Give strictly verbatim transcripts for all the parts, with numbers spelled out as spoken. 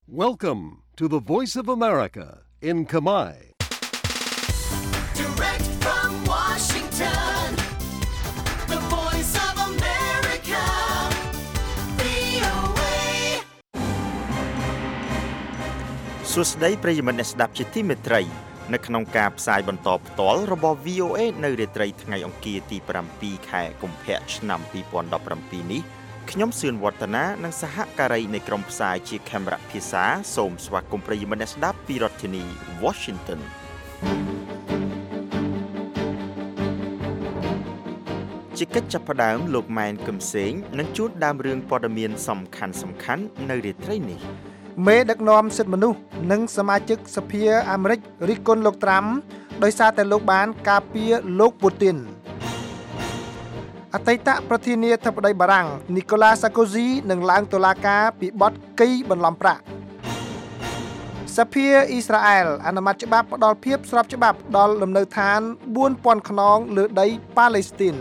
Welcome to the Voice of America in Khmer. Direct from Washington, the Voice of America, វី អូ เอសួស្តីប្រិយមិត្តអ្នកស្ដាប់ជាទីមេត្រីនៅក្នុងការផ្សាយបន្តផ្ទាល់របស់ វី អូ เอ នៅរាត្រីថ្ងៃអង្គារទី7ខែកុម្ភៈឆ្នាំ2017នេះខ្ញុំសឿនវឌ្ឍនានិងសហការីនៃក្រុមផ្សាយជាខេមរៈភាសាសូមស្វាគមន៍ប្រិយមិត្តអ្នកស្ដាប់ពីរដ្ឋធានី Washington ជាកិច្ចចាប់ផ្ដើមលោកម៉ែនគឹមសេងនឹងជួនដើមរឿងព័ត៌មានសំខាន់សំខាន់នៅរាត្រីនេះមេដឹកនាំសិទ្ធិមនុស្សនិងសមាជិកសភាអាមេរិករិះគន់លោកត្រាំដោយសារតែលោកបានការពារលោកពូទីនអតីតប្រធានាធិបតីបារាំងនីកូឡាសាកូស៊ីនឹងឡើងតុលាការពីបទកេយបន្លំប្រាក់សភាអ៊ីស្រាអែលអនុម័តច្បាប់ផ្ដល់ភាពស្របច្បាប់ដល់លំនៅឋានបួនពាន់ខ្នងលើដីប៉ាឡេស្ទីន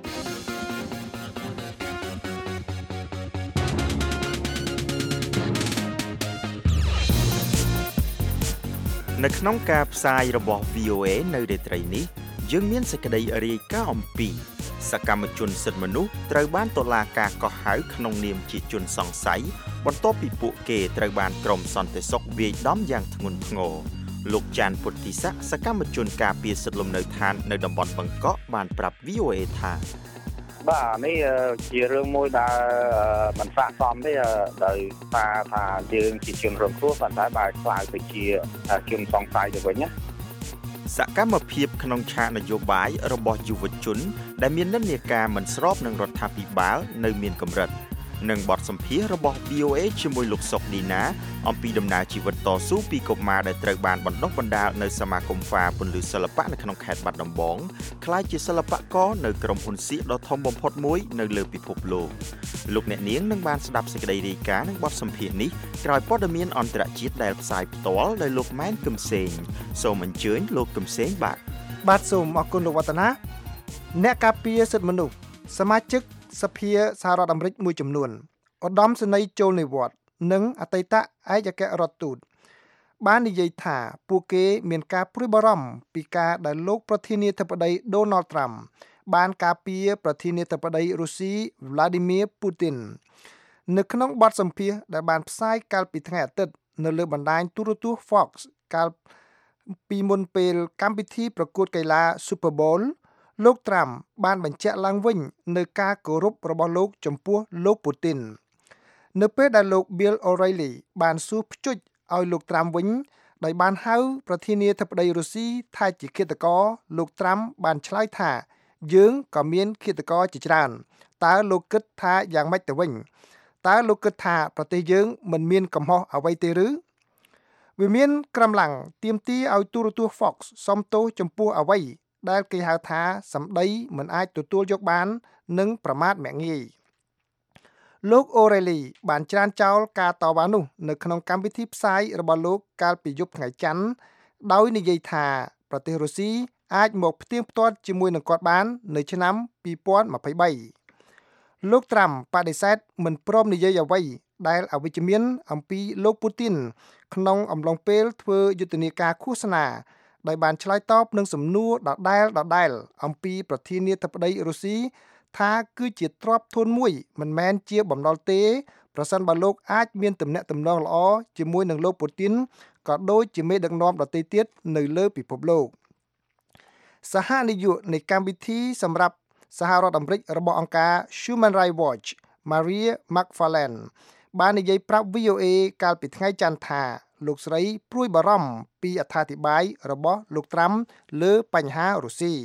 នៅក្នុងការផ្សាយរបស់ វី អូ เอ នៅរាត្រីនេះយើងមានសេចក្តីរាយការណ៍អំពីសកម្មជនសិទ្ធិមនុស្សត្រូវបានតុលាការកោះហៅក្នុងនាមជាជនសង្ស័យបន្ទាប់ពីពួកគេត្រូវបានក្រុមសន្តិសុខវាយដំយ៉ាងធ្ងន់ធ្ងរលោកចាន់ពុទ្ធិស័កសកម្មជនការពារសិទ្ធិលំនៅឋាននៅតំបន់បឹងកក់បានប្រាប់ វី អូ เอ ថាបាទនេះជារឿងមួយដែលមិនស័ក្តិសមទេដោយសារថាយើងជាជនរងគ្រោះប៉ុន្តែបើខ្លាយទៅជាជនសង្ស័យទៅវិញណាសកម្មភាពក្នុងឆាកនយោបាយរបស់យុវជនដែលមាននិន្នាការមិនស្របនឹងរដ្ឋាភិបាលនៅមានកម្រិតនិងបទសម្ភាសន៍របស់ វី អូ เอ ជាមួយលោកសុកឌីណាអំពីដំណើរជីវិតតស៊ូពីកុមារដែលត្រូវបានបណ្ដុះបណ្ដាលនៅសមាគមហ្វាពន្លឺសិល្បៈនៅក្នុងខេត្តបាត់ដំបងក្លាយជាសិល្បករនៅក្រុមហ៊ុនសៀកដ៏ធំបំផុតមួយនៅលើពិភពលោកលោកអ្នកនាងនឹងបានស្ដាប់សេចក្តីរាយការណ៍និងបទសម្ភាសន៍នេះក្រោយព័ត៌មានអន្តរជាតិដែលផ្សាយផ្ទាល់ដោយលោកម៉ែនគឹមសេងសូមអញ្ជើញលោកគឹមសេងបាទបាទសូមអរគុណលោកវឌ្ឍនាអ្នកការពារសិទ្ធិមនុស្សសមាជិកសភាសហរដ្ឋអាមេរិកមួយចំនួនឧត្តមសេនីយ៍ចូលនិវត្តន៍និងអតីតឯកអគ្គរដ្ឋទូតបាននិយាយថាពួកគេមានការព្រួយបារម្ភពីការដែលលោកប្រធានាធិបតី Donald Trump បានការពារប្រធានាធិបតីរុស្ស៊ី Vladimir Putin នៅក្នុងបទសម្ភាសន៍ដែលបានផ្សាយកាលពីថ្ងៃអាទិត្យនៅលើបណ្ដាញទូរទស្សន៍ Fox កាលពីមុនពេលកម្មវិធីប្រកួតកីឡា Super Bowlលោកត្រាំបានបញ្ជាក់ឡើងវិញនៅការគោរពរបស់លោកចំពោះលោកពូទីននៅពេលដែលលោក Bill O'Reilly បានសួរភ្ជុចឲ្យលោកត្រាំវិញដោយបានហៅប្រធានាធិបតីរុស្ស៊ីថាជាឃាតករលោកត្រាំបានឆ្លើយថាយើងក៏មានឃាតករជាច្រើនតើលោកគិតថាយ៉ាងម៉េចទៅវិញតើលោកគិតថាប្រទេសយើងមិនមានកំហុសអ្វីទេឬវាមានក្រំឡាំងទាមទារឲ្យទូរទស្សន៍ Fox សុំទោសចំពោះអ្វីដែលគេហៅថាសម្ដីមិនអាចទទួលយកបាននិងប្រមាថមាក់ងាយលោក O'Reilly បានច្រានចោលការតវ៉ានោះនៅក្នុងកម្មវិធីផ្សាយរបស់លោកកាលពីយប់ថ្ងៃច័ន្ទដោយនិយាយថាប្រទេសរុស្ស៊ីអាចមកផ្ទៀងផ្ទាត់ជាមួយនឹងគាត់បាននៅឆ្នាំពីរពាន់ម្ភៃបីលោកត្រាំបដិសេធមិនព្រមនិយាយអ្វីដែលអវិជ្ជមានអំពីលោកពូទីនក្នុងអំឡុងពេលធ្វើយុទ្ធនាការឃោសនាដោយបានឆ្លើយតបនឹងសំណួរដដែលដដែលអំពីប្រធានាធិបតីរុស្ស៊ីថាគឺជាទ្រព្យធនមួយមិនមែនជាបំណុលទេប្រសិនបើលោកអាចមានទំនាក់ទំនងល្អជាមួយនឹងលោកពូទីនក៏ដូចជាមេដឹកនាំដទៃទៀតនៅលើពិភពលោកសហនាយកនៃកម្មវិធីសម្រាប់សហរដ្ឋអាមេរិករបស់អង្គការ Human Rights Watch Maria McFarlane បាននិយាយប្រាប់ វី អូ เอ កាលពីថ្ងៃច័ន្ទថាលោកស្រីព្រួយបារម្ភពីអត្ថាធិប្បាយរបស់លោកត្រាំលើបញ្ហារុស្ស៊ី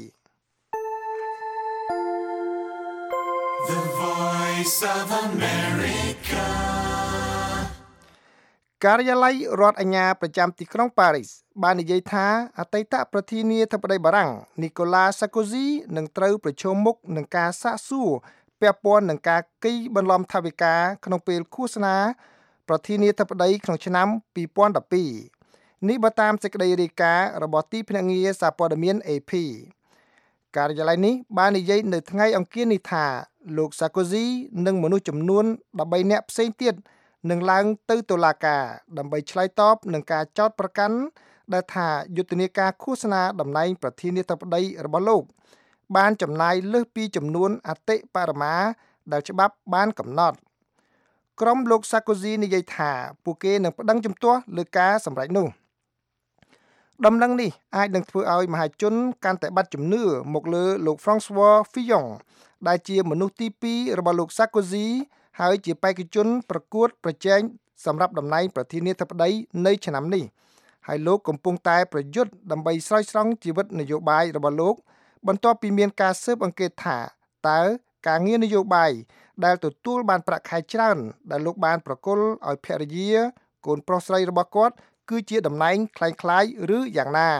The Voice of America ការិយាល័យរដ្ឋអាជ្ញាប្រចាំទីក្រុងប៉ារីសបាននិយាយថាអតីតប្រធានាធិបតីបារាំងនីកូឡាសាកូស៊ីនឹងត្រូវប្រឈមមុខនឹងការសាកសួរពាក់ព័ន្ធនឹងការកេយបន្លំថវិកាក្នុងពេលឃោសនាប្រធានាធិបតីក្នុងឆ្នាំពីរពាន់ដប់ពីរនេះបើតាមសេចក្តីរាយការណ៍របស់ទីភ្នាក់ងារសារព័ត៌មាន เอ พี ការិយាល័យនេះបាននិយាយនៅថ្ងៃអង្គារនេះថាលោកសាកូស៊ីនិងមនុស្សចំនួនដប់បីនាក់ផ្សេងទៀតនឹងឡើងទៅតុលាការដើម្បីឆ្លើយតបនឹងការចោទប្រកាន់ដែលថាយុទ្ធនាការឃោសនាតំណែងប្រធានាធិបតីរបស់លោកបានចំណាយលើសពីចំនួនអតិបរមាដែលច្បាប់បានកំណត់ក្រុមលោក Sarkozy និយាយថាពួកគេនឹងប្តឹងជំទាស់លើការសម្រេចនោះដំណឹងនេះអាចនឹងធ្វើឲ្យមហាជនកាន់តែបាត់ជំនឿមកលើលោក François Fillon ដែលជាមនុស្សទីពីររបស់លោក Sarkozy ហើយជាបេក្ខជនប្រកួតប្រជែងសម្រាប់តំណែងប្រធានាធិបតីនៅឆ្នាំនេះហើយលោកកំពុងតែប្រយុទ្ធដើម្បីស្រោចស្រង់ជីវិតនយោបាយរបស់លោកបន្ទាប់ពីមានការស៊ើបអង្កេតថាតើការងារនយោបាយដែលទទួលបានប្រាក់ខែច្រើនដែលលោកបានប្រគល់ឲ្យភរិយាកូនប្រុសស្រីរបស់គាត់គឺជាតំណែងคล้ายៗឬយ៉ាងណា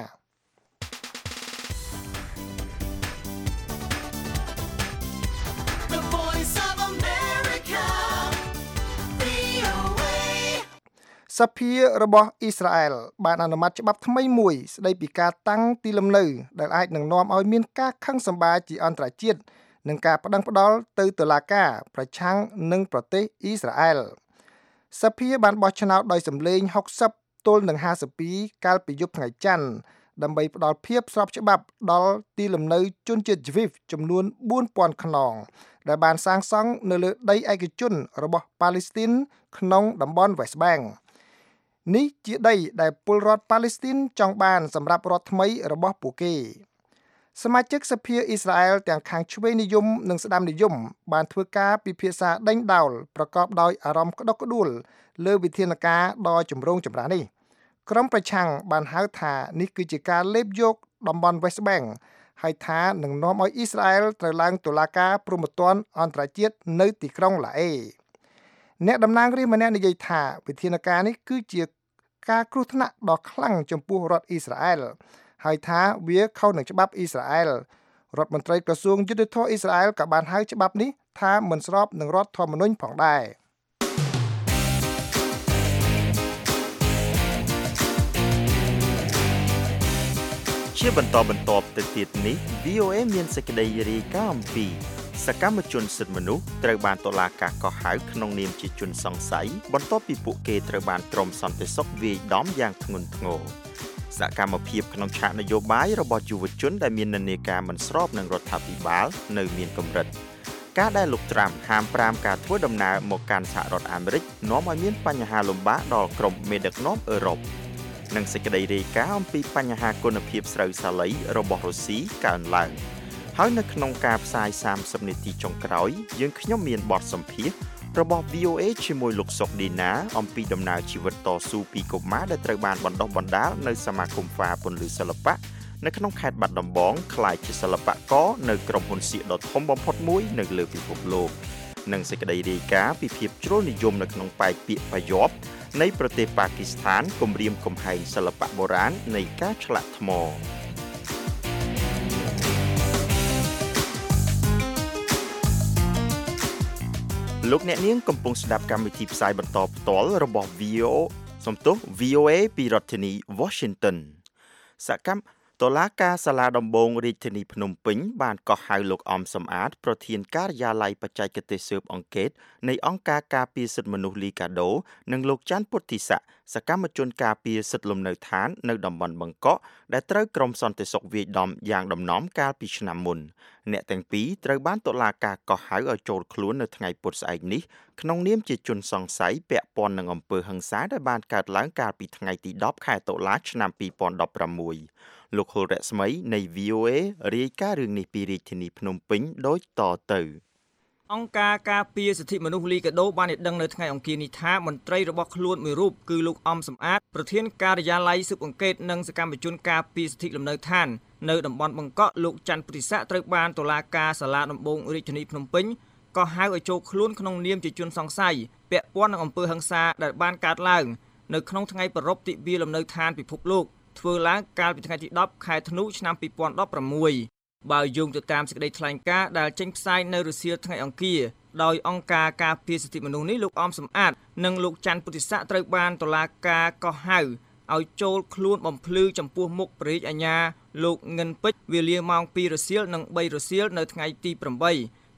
សភារបស់អ៊ីស្រាអែលបានអនុម័តច្បាប់ថ្មីមួយស្ដីពីការតាំងទីលំនៅដែលអាចនឹងនាំឲ្យមានការខឹងសម្បារជាអន្តរជាតិនិងការប្តឹងផ្តល់ទៅតុលាការប្រឆាំងនឹងប្រទេសអ៊ីស្រាអែលសភាបានបោះឆ្នោតដោយសម្លេងហុកសិបទល់នឹងហាសិបពីរកាលពីយប់ថ្ងៃច័ន្ទដើម្បីផ្តល់ភាពស្របច្បាប់ដល់ទីលំនៅជនជាតិជ្វីវចំនួនបួនពាន់ខ្នងដែលបានសាងសង់នៅលើដីឯកជនរបស់ប៉ាឡេស្ទីនក្នុងតំបន់ West Bank នេះជាដីដែលពលរដ្ឋប៉ាឡេស្ទីនចង់បានសម្រាប់រដ្ឋថ្មីរបស់ពួកគេសមាជិកសភាអ៊ីស្រាអែលទាំងខាងឆ្វេងនិយមនិងស្ដាំនិយមបានធ្វើការពិភាក្សាដេញដោលប្រកបដោយអារម្មណ៍ក្តុកក្តួលលើវិធានការដ៏ចម្រូងចម្រាសនេះក្រុមប្រឆាំងបានហៅថានេះគឺជាការលេបយកតំបន់ West Bank ហើយថានឹងនាំឲ្យអ៊ីស្រាអែលត្រូវឡើងតុលាការព្រហ្មទណ្ឌអន្តរជាតិនៅទីក្រុងឡាអេអ្នកតំណាងរាស្ត្រម្នាក់និយាយថាវិធានការនេះគឺជាការគ្រោះថ្នាក់ដ៏ខ្លាំងចំពោះរដ្ឋអ៊ីស្រាអែលហើយថាវាខុសនឹងច្បាប់អ៊ីស្រាអែលរដ្ឋមន្ត្រីក្រសួងយុទ្ធភ័ពអ៊ីស្រាអែលក៏បានហៅច្បាប់នេះថាមិនស្របនឹងរដ្ឋធម្មនុញ្ញផងដែរជាបន្តបន្ទាប់ទៅទៀតនេះ វី អូ เอ មានសេចក្តីរាយការណ៍អំពីសកម្មជនសិទ្ធិមនុស្សត្រូវបានតុលាការកោះហៅក្នុងនាមជាជនសង្ស័យបន្ទាប់ពីពួកគេត្រូវបានក្រុមសន្តិសុខវាយដំយ៉ាងធ្ងន់ធ្ងរសកម្មភាពក្នុងឆាកនយោបាយរបស់យុវជនដែលមាននិន្នាការមិនស្របនឹងរដ្ឋាភិបាលនៅមានកម្រិតការដែលលោកត្រាំហាមប្រាមការធ្វើដំណើរមកកាន់សហរដ្ឋអាមេរិកនាំឲ្យមានបញ្ហាលំបាកដល់ក្រុមមេដឹកនាំអឺរ៉ុបនិងសេចក្តីរាយការណ៍អំពីបញ្ហាគុណភាពស្រូវសាលីរបស់រុស្ស៊ីកើនឡើងហើយនៅក្នុងការផ្សាយសាមសិបនាទីចុងក្រោយយើងខ្ញុំមានបទសម្ភាសន៍របស់ វី អូ เอ ជាមួយលោកសុកឌីណាអំពីដំណើរជីវិតតស៊ូពីកុមារដែលត្រូវបានបណ្ដុះបណ្ដាលនៅសមាគមហ្វាពន្លឺសិល្បៈនៅក្នុងខេត្តបាត់ដំបងក្លាយជាសិល្បករនៅក្រុមហ៊ុនសៀកដ៏ធំបំផុតមួយនៅលើពិភពលោកនិងសេចក្តីរាយការណ៍ពីភាពជ្រុលនិយមនៅក្នុងប៉ែកពាក្យប្រយោបនៃប្រទេសប៉ាគីស្ថានគំរាមកំហែងសិល្បៈបុរាណនៃការឆ្លាក់ថ្មលោកអ្នកនាងកំពុងស្ដាប់កម្មវិធីផ្សាយបន្តផ្ទាល់របស់ វី អូ សំទោស វី អូ เอ ពីរដ្ឋធានី Washington សកម្មតុលាការសាលាដំបងរាជធានីភ្នំពេញបានកោះហៅលោកអំសំអាតប្រធានការិយាល័យបច្ចេកទេសស៊ើបអង្កេតនៃអង្គការការពារសិទ្ធិមនុស្សលីកាដូនិងលោកច័ន្ទពុទ្ធិស័កសកម្មជនការពារសិទ្ធិលំនៅឋាននៅតំបន់បឹងកក់ដែលត្រូវក្រុមសន្តិសុខវាយដំយ៉ាងដំណំកាលពីឆ្នាំមុនអ្នកទាំងពីរត្រូវបានតុលាការកោះហៅឲ្យចូលខ្លួននៅថ្ងៃពុធស្អែកនេះក្នុងនាមជាជនសង្ស័យពាក់ព័ន្ធនឹងអំពើហិង្សាដែលបានកើតឡើងកាលពីថ្ងៃទីដប់ខែតុលាឆ្នាំពីរពាន់ដប់ប្រាំមួយលោកហុលរស្មីនៃ វី អូ เอ រាយការណ៍រឿងនេះពីរាជធានីភ្នំពេញដូចតទៅអង្គការការពារសិទ្ធិមនុស្សលីកាដូបានឲ្យដឹងនៅថ្ងៃអង្គារនេះថាមន្ត្រីរបស់ខ្លួនមួយរូបគឺលោកអំសំអាតប្រធានការិយាល័យស៊ើបអង្កេតនិងសកម្មជនការពារសិទ្ធិលំនៅឋាននៅតំបន់បឹងកក់លោកច័ន្ទពុទ្ធិស័កត្រូវបានតុលាការសាលាដំបងរាជធានីភ្នំពេញក៏ហៅឲ្យចូលខ្លួនក្នុងនាមជាជនសង្ស័យពាក់ព័ន្ធនឹងអំពើហិង្សាដែលបានកើតឡើងនៅក្នុងថ្ងៃប្រារព្ធទិវាលំនៅឋានពិភពលោកធ្វើឡើងកាលពីថ្ងៃទីដប់ខែធ្នូឆ្នាំពីរពាន់ដប់ប្រាំមួយបើយោងទៅតាមសេចក្តីថ្លែងការណ៍ដែលចេញផ្សាយនៅរសៀលថ្ងៃអង្គារដោយអង្គការការពារសិទ្ធិមនុស្សនេះលោកអមសំអាតនិងលោកច័ន្ទពុទ្ធិស័កត្រូវបានតុលាការកោះហៅឲ្យចូលខ្លួនបំភ្លឺចំពោះមុខព្រះរាជអាជ្ញាលោកងិនពេជ្រវេលាម៉ោងពីររសៀលនិងបីរសៀលនៅថ្ងៃទីប្រាំបី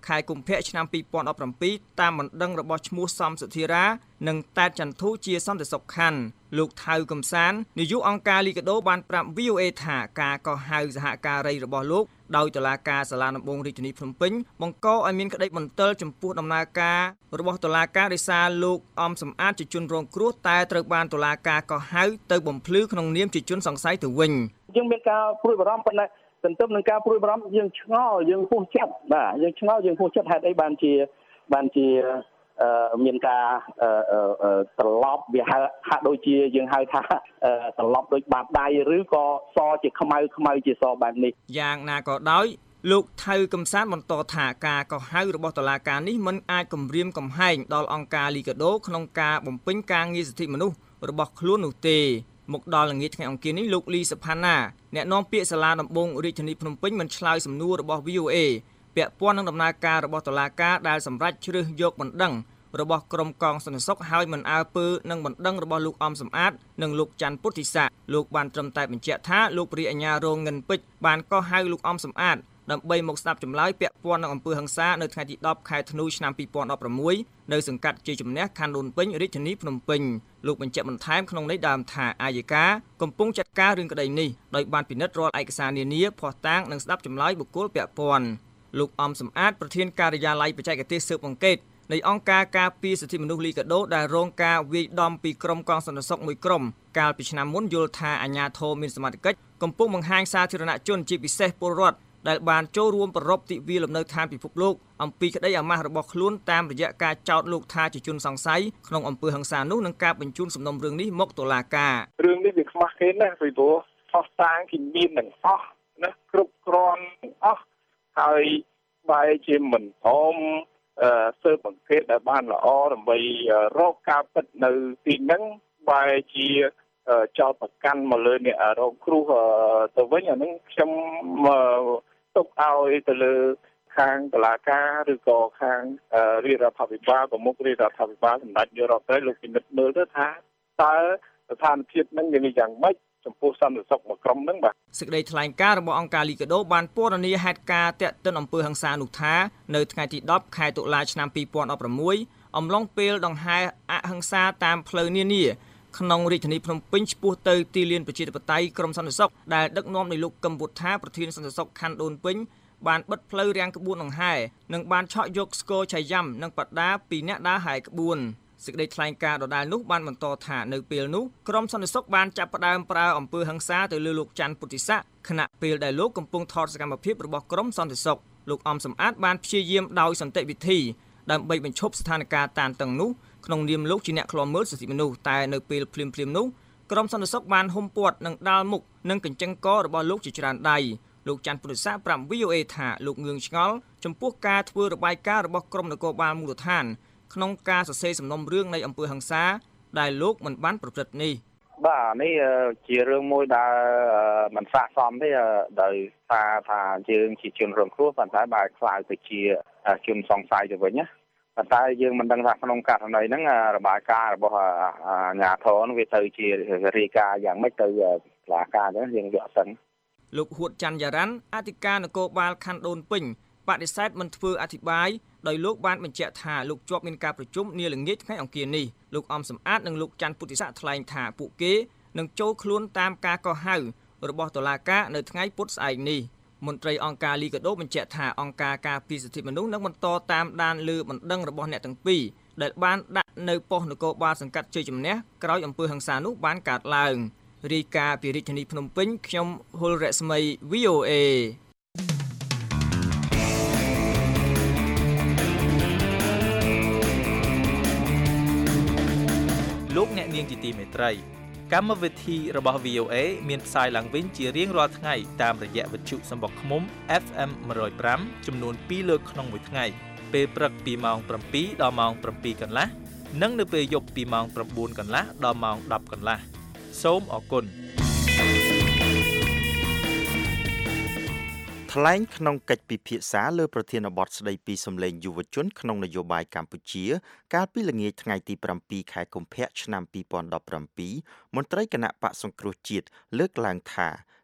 ខែកុម្ភៈឆ្នាំពីរពាន់ដប់ប្រាំពីរតាមបណ្ដឹងរបស់ឈ្មោះសំសុធារានិងតែតចន្ទធូជាសន្តិសុខខណ្ឌលោកថៅកំសាននាយកអង្គការលីកាដូបានប្រាប់ វី អូ អេ ថាការកោះហៅសហការីរបស់លោកដោយតុលាការសាលាដំបងរាជធានីភ្នំពេញបង្កឲ្យមានក្តីបន្ទិលចំពោះដំណើរការរបស់តុលាការដោយសារលោកអំសំអាតជាជនរងគ្រោះតែត្រូវបានតុលាការកោះហៅទៅបំភ្លឺក្នុងនាមជាជនសង្ស័យទៅវិញយើងមានការព្រួយបារម្ភប៉ុន្តែទន្ទឹមនឹងការព្រួយបារម្ភយើងឆ្ងល់យើងហួសចិត្តបាទយើងឆ្ងល់យើងហួសចិត្តហេតុអីបានជាបានជាមានការត្រឡប់វាហាក់ដូចជាយើងហៅថាត្រឡប់ដូចបាតដៃឬក៏សជាខ្មៅខ្មៅជាសបែបនេះយ៉ាងណាក៏ដោយលោកថៅកំសានបន្តថាការកោះហៅរបស់តុលាការនេះមិនអាចគំរាមកំហែងដល់អង្គការលីកាដូក្នុងការបំពេញការងារសិទ្ធិមនុស្សរបស់ខ្លួននោះទេមកដល់ល្ងាចថ្ងៃអង្គារនេះលោកលីសុផាណាអ្នកនាំពាក្យសាលាដំបងរាជធានីភ្នំពេញមិនឆ្លើយសំណួររបស់ វី អូ អេ ពាក់ព័ន្ធនឹងដំណើរការរបស់តុលាការដែលសម្រេចជ្រើសយកបណ្ដឹងរបស់ក្រុមកងសន្តិសុខហើយមិនអើពើនឹងបណ្ដឹងរបស់លោកអំសំអាតនិងលោកច័ន្ទពុទ្ធិសាលោកបានត្រឹមតែបញ្ជាក់ថាលោកព្រះអាជ្ញារងងិនពេជ្របានកោះហៅលោកអំសំអាតដើម្បីមកស្ដាប់ចម្លើយពាក់ព័ន្ធនឹងអំពើហិង្សានៅថ្ងៃទីដប់ខែធ្នូឆ្នាំពីរពាន់ដប់ប្រាំមួយនៅសង្កាត់ជ័យជំនះខណ្ឌដូនពេញរាជធានីភ្នំពេញលោកបញ្ជាក់បន្ថែមក្នុងន័យដើមថាអាយកាកំពុងចាត់ការរឿងក្តីនេះដោយបានពិនិត្យរាល់ឯកសារនានាភស្តុតាងនិងស្ដាប់ចម្លើយបុគ្គលពាក់ព័ន្ធលោកអំសំអាតប្រធានការិយាល័យបច្ចេកទេសស៊ើបអង្កេតនៃអង្គការការពារសិទ្ធិមនុស្សលីកាដូដែលរងការវាយដំពីក្រុមកងសន្តិសុខមួយក្រុមកាលពីឆ្នាំមុនយល់ថាអាជ្ញាធរមានសមត្ថកិច្ចកំពុងបង្ហាញសាធារណជនជាពិសេសពលរដ្ឋដែលបានចូលរួមប្ររពទិវាលំនៅឋានពិភពលោកអំពីក្តីអាម៉ាស់របស់ខ្លួនតាមរយៈការចោទលោកថាជាជនសង្ស័យក្នុងអំពើហិង្សានោះនិងការបញ្ជូនសំណុំរឿងនេះមកតុលាការរឿងនេះវាខ្មាស់គេណាស់ពីព្រោះផុសតាងគេមានទាំងអស់ណាគ្រប់គ្រាន់ទាំងអស់ហើយបែរជាមិនព្រមស៊ើបអង្កេតដែលបានល្អដើម្បីរកការពិតនៅទីហ្នឹងបែរជាចោទប្រកាន់មកលើអ្នករងគ្រោះទៅវិញអាហ្នឹងខ្ញុំទុកឲ្យទៅលើខាងតុលាការឬក៏ខាងរាជរដ្ឋាភិបាលប្រមុខរាជរដ្ឋាភិបាលសម្ដេចនាយករដ្ឋមន្ត្រីលោកពិនិត្យមើលទៅថាតើស្ថានភាពហ្នឹងវាយ៉ាងម៉េចចំពោះសន្តិសុខមួយក្រុមហ្នឹងបាទសេចក្តីថ្លែងការណ៍របស់អង្គការលីកាដូបានពណ៌នាហេតុការណ៍តាក់ទិនអំពើហិង្សានោះថានៅថ្ងៃទីដប់ខែតុលាឆ្នាំពីរពាន់ដប់ប្រាំមួយអំឡុងពេលដង្ហែអហិង្សាតាមផ្លូវនានាក្នុងរាជធានីភ្នំពេញឆ្ពោះទៅទីលានប្រជាធិបតេយ្យក្រមសន្តិសុខដែលដឹកនាំដោយលោកកឹមវុធាប្រធានសន្តិសុខខណ្ឌដូនពេញបានបិទផ្លូវរាំងក្បួនដង្ហែនិងបានឆក់យកស្គរឆៃយ៉ាំនិងបដាពីអ្នកដើរហែក្បួនសេចក្តីថ្លែងការណ៍ដដែលនោះបានបន្តថានៅពេលនោះក្រមសន្តិសុខបានចាប់ផ្ដើមប្រើអំពើហិង្សាទៅលើលោកច័ន្ទពុទ្ធិស័កខណៈពេលដែលលោកកំពុងថតសកម្មភាពរបស់ក្រមសន្តិសុខលោកអំសំអាតបានព្យាយាមដោយសន្តិវិធីដើម្បីបញ្ឈប់ស្ថានភាពតានតឹងនោះក្នុងនាមលោកជាអ្នកឃ្លាំមើលសិទ្ធិមនុស្សតែនៅពេលភ្លាមៗនោះក្រមសន្តិសុខបានហុំព័ទ្ធនិងដាល់មុខនិងកញ្ចឹងករបស់លោកជាច្រើនដៃលោកច័ន្ទពុទ្ធិស័កប្រាប់ វី អូ អេ ថាលោកងឿងឆ្ងល់ចំពោះការធ្វើរបាយការណ៍របស់ក្រមនគរបាលមូលដ្ឋានក្នុងការសរសេរសំណុំរឿងនៃអំពើហិង្សាដែលលោកមិនបានប្រព្រឹត្តនេះបាទនេះជារឿងមួយដែលមិនស័ក្តិសមទេដោយសារថាយើងជាជនរងគ្រោះប៉ុន្តែបែរខ្លាយទៅជាជនសង្ស័យទៅវិញណាប៉ុន្តែយើងមិនដឹងថាក្នុងករណីហ្នឹងរបាយការណ៍របស់អាជ្ញាធរនោះវាទៅជារាយការណ៍យ៉ាងម៉េចទៅតុលាការហ្នឹងយើងយកអត់ដឹងលោកហួតច័ន្ទយ៉ារ៉ាន់អធិការនគរបាលខណ្ឌដូនពេញបដិសេធមិនធ្វើអធិប្បាយដោយលោកបានបញ្ជាក់ថាលោកជាប់មានការប្រជុំនាល្ងាចថ្ងៃអង្គារនេះលោកអំសំអាតនិងលោកច័ន្ទពុទ្ធិស័កថ្លែងថាពួកគេនឹងចូលខ្លួនតាមការកោះហៅរបស់តុលាការនៅថ្ងៃពុធស្អែកនេះមន្ត្រីអង្គការលីកាដូបញ្ជាក់ថាអង្គការការពារសិទ្ធិមនុស្សនឹងបន្តតាមដានលើបណ្ដឹងរបស់អ្នកទាំងពីរដែលបានដាក់នៅប៉ុស្តិ៍នគរបាលសង្កាត់ជ័យជំនះក្រោយអំពើហិង្សានោះបានកើតឡើងរាយការណ៍ពីរាជធានីភ្នំពេញខ្ញុំហុលរស្មី វី អូ អេលោកអ្នកនាងជាទីមេត្រីកម្មវិធីរបស់ វី អូ អេ មានផ្សាយឡើងវិញជារៀងរាល់ថ្ងៃតាមរយៈវិទ្យុសម្បុកឃ្មុំ អេฟ អេម one oh five ចំនួនពីរលើកក្នុងមួយថ្ងៃពេលព្រឹកពីម៉ោងsevenដល់ម៉ោងsevenកន្លះនិងនៅពេលយប់ពីម៉ោងnineកន្លះដល់ម៉ោងtenកន្លះសូមអរគុណថ្លែងក្នុងកិច្ចពិភាក្សាលើប្រធានបទស្ដីពីសម្លេងយុវជនក្នុងនយោបាយកម្ពុជាកាលពីល្ងាចថ្ងៃទីsevenខែកុម្ភៈឆ្នាំtwenty seventeenមន្ត្រីគណៈបកសង្គ្រោះជាតិលើកឡើងថា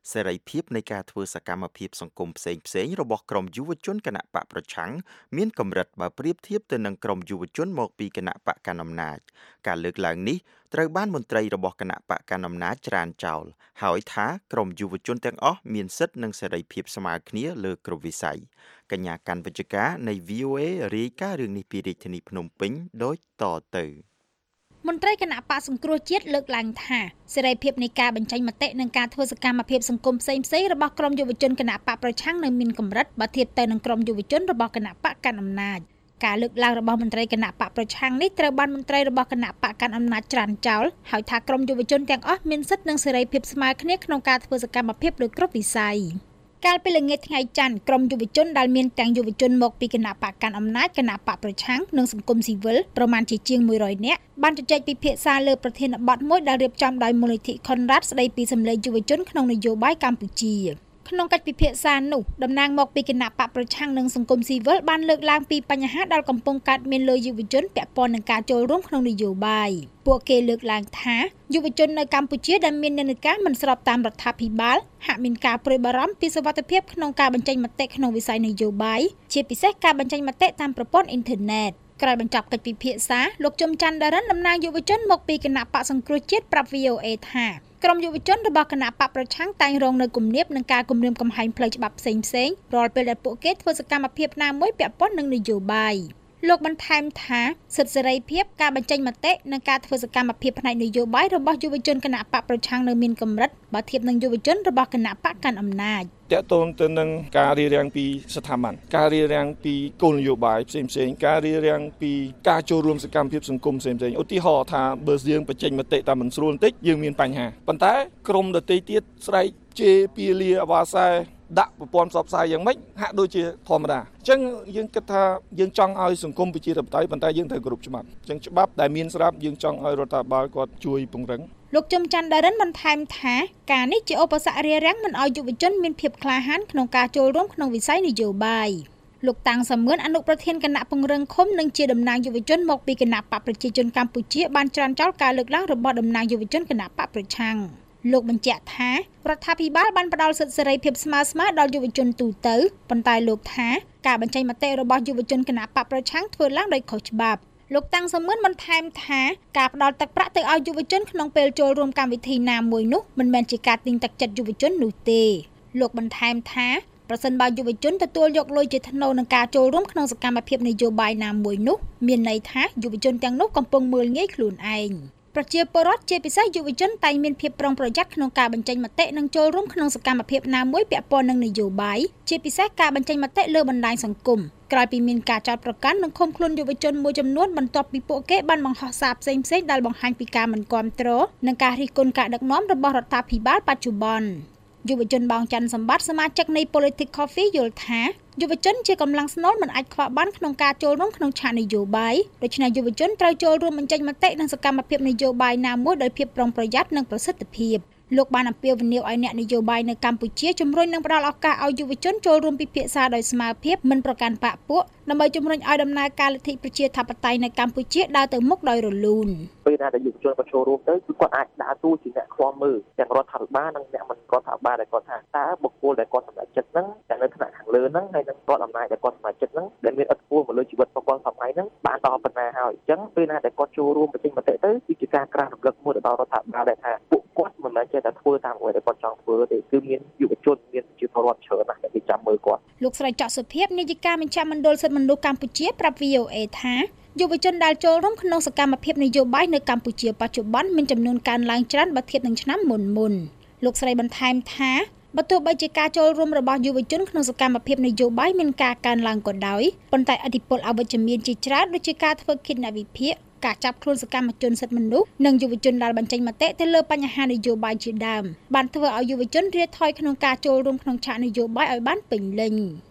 សេរីភាពនៃការធ្វើសកម្មភាពសង្គមផ្សេងៗរបស់ក្រុមយុវជនគណបកប្រឆាំងមានកម្រិតបើប្រៀបធៀបទៅនឹងក្រុមយុវជនមកពីគណបកកណ្ដាលអំណាចការលើកឡើងនេះត្រូវបានមន្ត្រីរបស់គណបកកណ្ដាលអំណាចច្រានចោលហើយថាក្រុមយុវជនទាំងអស់មានសិទ្ធិនិងសេរីភាពស្មើគ្នាលើគ្រប់វិស័យកញ្ញាកាន់វិជ្ជការនៃ V O A រាយការណ៍រឿងនេះពីរាជធានីភ្នំពេញដូចតទៅមន្ត្រីគណៈបកសង្គ្រោះជាតិលើកឡើងថាសេរីភាពនៃការបញ្ចេញមតិនិងការធ្វើសកម្មភាពសង្គមផ្សេងៗរបស់ក្រុមយុវជនគណៈបកប្រឆាំងនៅមានកម្រិតបើធៀបទៅនឹងក្រុមយុវជនរបស់គណៈបកកាន់អំណាចការលើកឡើងរបស់មន្ត្រីគណៈបកប្រឆាំងនេះត្រូវបានមន្ត្រីរបស់គណៈបកកាន់អំណាចច្រានចោលហើយថាក្រុមយុវជនទាំងអស់មានសិទ្ធិនិងសេរីភាពស្មើគ្នាក្នុងការធ្វើសកម្មភាពលើគ្រប់វិស័យកាលពីល្ងាចថ្ងៃច័ន្ទក្រុមយុវជនដែលមានទាំងយុវជនមកពីគណៈបកកាន់អំណាចគណៈបកប្រឆាំងនិងសង្គមស៊ីវិលប្រមាណជាជាងមួយរយនាក់បានជជែកពិភាក្សាលើប្រធានបទមួយដែលរៀបចំដោយមូលនិធិ Conrad ស្ដីពីសម្លេងយុវជនក្នុងនយោបាយកម្ពុជាក្នុងកិច្ចពិភាក្សានោះតំណាងមកពីគណៈបកប្រឆាំងនិងសង្គមស៊ីវិលបានលើកឡើងពីបញ្ហាដែលកំពុងកើតមានលើយុវជនពាក់ព័ន្ធនឹងការចូលរួមក្នុងនយោបាយពួកគេលើកឡើងថាយុវជននៅកម្ពុជាដែលមាននិន្នាការមិនស្របតាមរដ្ឋាភិបាលហាក់មានការព្រួយបារម្ភពីសុវត្ថិភាពក្នុងការបញ្ចេញមតិក្នុងវិស័យនយោបាយជាពិសេសការបញ្ចេញមតិតាមប្រព័ន្ធអ៊ីនធឺណិតក្រោយបញ្ចប់កិច្ចពិភាក្សាលោកជុំច័ន្ទដារិនតំណាងយុវជនមកពីគណៈបកសង្គ្រោះជាតិប្រាប់ V O A ថាក្រុមយុវជនរបស់គណៈបកប្រឆាំងតែងរងនៅគំនាបនឹងការគំរាមកំហែងផ្លូវច្បាប់ផ្សេងៗរាល់ពេលដែលពួកគេធ្វើសកម្មភាពណាមួយពាក់ព័ន្ធនឹងនយោបាយលោកបន្ថែមថាសិទ្ធិសេរីភាពការបញ្ចេញមតិនិងការធ្វើសកម្មភាពផ្នែកនយោបាយរបស់យុវជនគណៈបកប្រឆាំងនៅមានកម្រិតបើធៀបនឹងយុវជនរបស់គណៈបកកាន់អំណាចតកតូនទៅនឹងការរៀបរៀងពីស្ថាប័នការរៀបរៀងពីគោលនយោបាយផ្សេងផ្សេងការរៀបរៀងពីការចូលរួមសកម្មភាពសង្គមផ្សេងផ្សេងឧទាហរណ៍ថាបើយើងបញ្ចេញមតិតាមមិនស្រួលបន្តិចយើងមានបញ្ហាប៉ុន្តែក្រមដទៃទៀតស្រែកជេរពៀលាអាវ៉ាសែដាក់ប្រព័ន្ធផ្សព្វផ្សាយយ៉ាងម៉េចហាក់ដូចជាធម្មតាអញ្ចឹងយើងគិតថាយើងចង់ឲ្យសង្គមប្រជាធិបតេយ្យប៉ុន្តែយើងត្រូវគោរពច្បាប់អញ្ចឹងច្បាប់ដែលមានស្រាប់យើងចង់ឲ្យរដ្ឋាភិបាលគាត់ជួយពង្រឹងលោកជុំច័ន្ទដារិនបន្ថែមថាការនេះជាឧបសគ្គរារាំងមិនឲ្យយុវជនមានភាពក្លាហានក្នុងការចូលរួមក្នុងវិស័យនយោបាយលោកតាំងសមឿនអនុប្រធានគណៈពង្រឹងឃុំនិងជាតំណាងយុវជនមកពីគណៈបកប្រជាជនកម្ពុជាបានច្រានចោលការលើកឡើងរបស់តំណាងយុវជនគណៈបកប្រឆាំងលោកបញ្ជាក់ថារដ្ឋាភិបាលបានផ្ដល់សិទ្ធិសេរីភាពស្មើៗដល់យុវជនទូទៅប៉ុន្តែលោកថាការបញ្ចេញមតិរបស់យុវជនគណៈបកប្រឆាំងធ្វើឡើងដោយខុសច្បាប់លោកតាំងសមឿនបន្ថែមថាការផ្ដល់ទឹកប្រាក់ទៅឲ្យយុវជនក្នុងពេលចូលរួមកម្មវិធីណាមួយនោះមិនមែនជាការទិញទឹកចិត្តយុវជននោះទេលោកបន្ថែមថាប្រសិនបើយុវជនទទួលយកលុយជាថ្នូរនឹងការចូលរួមក្នុងសកម្មភាពនយោបាយណាមួយនោះមានន័យថាយុវជនទាំងនោះកំពុងមើលងាយខ្លួនឯងប្រជាពលរដ្ឋជាពិសេសយុវជនតែងមានភាពប្រុងប្រយ័ត្នក្នុងការបញ្ចេញមតិនិងចូលរួមក្នុងសកម្មភាពណាមួយពាក់ព័ន្ធនឹងនយោបាយជាពិសេសការបញ្ចេញមតិលើបណ្ដាញសង្គមក្រោយពីមានការចោទប្រកាន់និងឃុំខ្លួនយុវជនមួយចំនួនបន្ទាប់ពីពួកគេបានបង្ហោះសារផ្សេងៗដែលបង្ហាញពីការមិនគាំទ្រនិងការរិះគន់ការដឹកនាំរបស់រដ្ឋាភិបាលបច្ចុប្បន្នយុវជនបោងច័ន្ទសម្បត្តិសមាជិកនៃ Politics Coffee យល់ថាយុវជនជាកម្លាំងស្នូលមិនអាចខ្វះបានក្នុងការចូលរួមក្នុងឆាកនយោបាយដូច្នេះយុវជនត្រូវចូលរួមបញ្ចេញមតិនិងសកម្មភាពនយោបាយណាមួយដោយភាពប្រុងប្រយ័ត្ននិងប្រសិទ្ធភាពលោកបានអំពាវនាវឲ្យអ្នកនយោបាយនៅកម្ពុជាជំរុញនិងផ្ដល់ឱកាសឲ្យយុវជនចូលរួមពិភាក្សាដោយស្មើភាពមិនប្រកាន់បកពួកដើម្បីជំរុញឲ្យដំណើរការលទ្ធិប្រជាធិបតេយ្យនៅកម្ពុជាដើរទៅមុខដោយរលូនពេលណាដែលយុវជនក៏ចូលរួមទៅគឺគាត់អាចដើរតួជាអ្នកឃ្លាំមើលទាំងរដ្ឋាភិបាលនិងអ្នកមិនរដ្ឋាភិបាលដែលគាត់ថាតើបុគ្គលដែលគាត់សម្រេចចិត្តហ្នឹងតែនៅថ្នាក់ខាងលើហ្នឹងហើយនឹងរដ្ឋអំណាចដែលគាត់សម្រេចចិត្តហ្នឹងដែលមានឥទ្ធិពលមកលើជីវិតរបស់គាត់សម័យហ្នឹងបានដល់ប៉ុណ្ណាហើយអញ្ចឹងពេលណាដែលគាត់ចូលរួមបញ្ចេញមតិទៅគឺជាការក្រាស់រំលឹកមួយទៅដល់រដ្ឋាភិបាលដែលថាពួកគាត់មិនមែនចេះតែធ្វើតាមអ្វីដែលគាត់ចង់ធ្វើទេគឺមានយុវជនមានប្រជាពលរដ្ឋច្រើនណាស់ដែលចាំមើលគាត់លោកស្រីច័ក្សសុភាពនាយិកាមជ្ឈមណ្ឌលសិទ្ធិមនុស្សកម្ពុជាប្រាប់ V O A ថាយុវជនដែលចូលរួមក្នុងសកម្មភាពនយោបាយនៅកម្ពុជាបច្ចុប្បន្នមានចំនួនកើនឡើងច្រើនបើធៀបនឹងឆ្នាំមុនមុនលោកស្រីបន្ថែមថាបើទោះបីជាការចូលរួមរបស់យុវជនក្នុងសកម្មភាពនយោបាយមានការកើនឡើងក៏ដោយប៉ុន្តែឥទ្ធិពលអវិជ្ជមានជាច្រើនដូចជាការធ្វើគិតនវិភាគការចាប់ខ្លួនសកម្មជនសិទ្ធិមនុស្សនិងយុវជនដែលបញ្ចេញមតិទៅលើបញ្ហានយោបាយជាដើមបានធ្វើឲ្យយុវជនរាថយក្នុងការចូលរួមក្នុងឆាកនយោបាយឲ្យបានពេញលេញ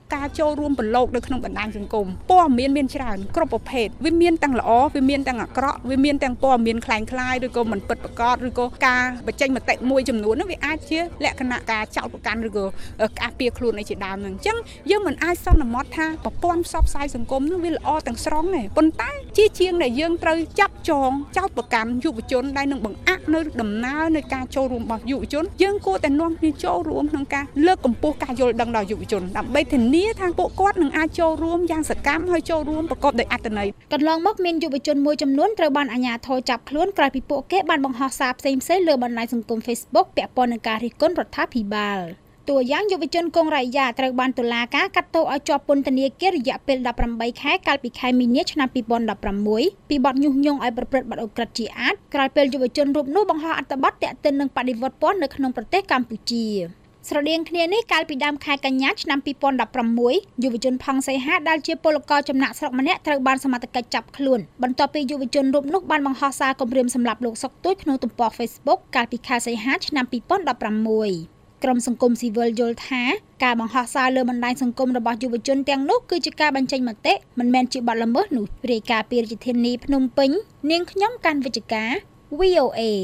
ការចូលរួមប្រឡូកនៅក្នុងបណ្ដាញសង្គមព័ត៌មានមានច្រើនគ្រប់ប្រភេទវាមានទាំងល្អវាមានទាំងអាក្រក់វាមានទាំងព័ត៌មានคล้ายៗឬក៏មិនពិតប្រាកដឬក៏ការបញ្ចេញមតិមួយចំនួននោះវាអាចជាលក្ខណៈការចោទប្រកាន់ឬក៏ការពៀខ្លួនអីជាដើមហ្នឹងអញ្ចឹងយើងមិនអាចសន្មត់ថាប្រព័ន្ធផ្សព្វផ្សាយសង្គមនោះវាល្អទាំងស្រុងទេប៉ុន្តែជាជាងដែលយើងត្រូវចាប់ចងចោទប្រកាន់យុវជនដែលនឹងបង្អាក់នៅដំណើរនៃការចូលរួមរបស់យុវជនយើងគួរតែនាំគ្នាចូលរួមក្នុងការលើកកម្ពស់ការយល់ដឹងដល់យុវជនដើម្បីធានាថាពួកគាត់នឹងអាចចូលរួមយ៉ាងសកម្មហើយចូលរួមប្រកបដោយអត្ថន័យកន្លងមកមានយុវជនមួយចំនួនត្រូវបានអាជ្ញាធរចាប់ខ្លួនក្រោយពីពួកគេបានបង្ហោះសារផ្សេងៗលើបណ្ដាញសង្គម Facebook ពាក់ព័ន្ធនឹងការរិះគន់រដ្ឋាភិបាលតួយ៉ាងយុវជនកុងរ៉ៃយ៉ាត្រូវបានតុលាការកាត់ទោសឲ្យជាប់ពន្ធនាគាររយៈពេលដប់ប្រាំបីខែកាលពីខែមីនាឆ្នាំពីរពាន់ដប់ប្រាំមួយពីបទញុះញង់ឲ្យប្រព្រឹត្តបទឧក្រិដ្ឋជាអាតក្រោយពេលយុវជនរូបនោះបង្ហោះអត្ថបទទាក់ទិននឹងបដិវត្តពណ៌នៅក្នុងប្រទេសកម្ពុជាស្រដៀងគ្នានេះកាលពីដើមខែកញ្ញាឆ្នាំពីរពាន់ដប់ប្រាំមួយយុវជនផង់សីហាដែលជាពលករចំណាក់ស្រុកម្នាក់ត្រូវបានសមត្ថកិច្ចចាប់ខ្លួនបន្ទាប់ពីយុវជនរូបនោះបានបង្ហោះសារគំរាមសម្លាប់លោកសុកទួយក្នុងទំព័រ Facebook កាលពីខែសីហាឆ្នាំពីរពាន់ដប់ប្រាំមួយក្រុមសង្គមស៊ីវិលយល់ថាការបង្ហោះសារលើបណ្ដាញសង្គមរបស់យុវជនទាំងនោះគឺជាការបញ្ចេញមតិមិនមែនជាបទល្មើសនោះរាយការណ៍ពីរាជធានីភ្នំពេញនាងខ្ញុំកាន់វិជ្ជការ វី អូ អេ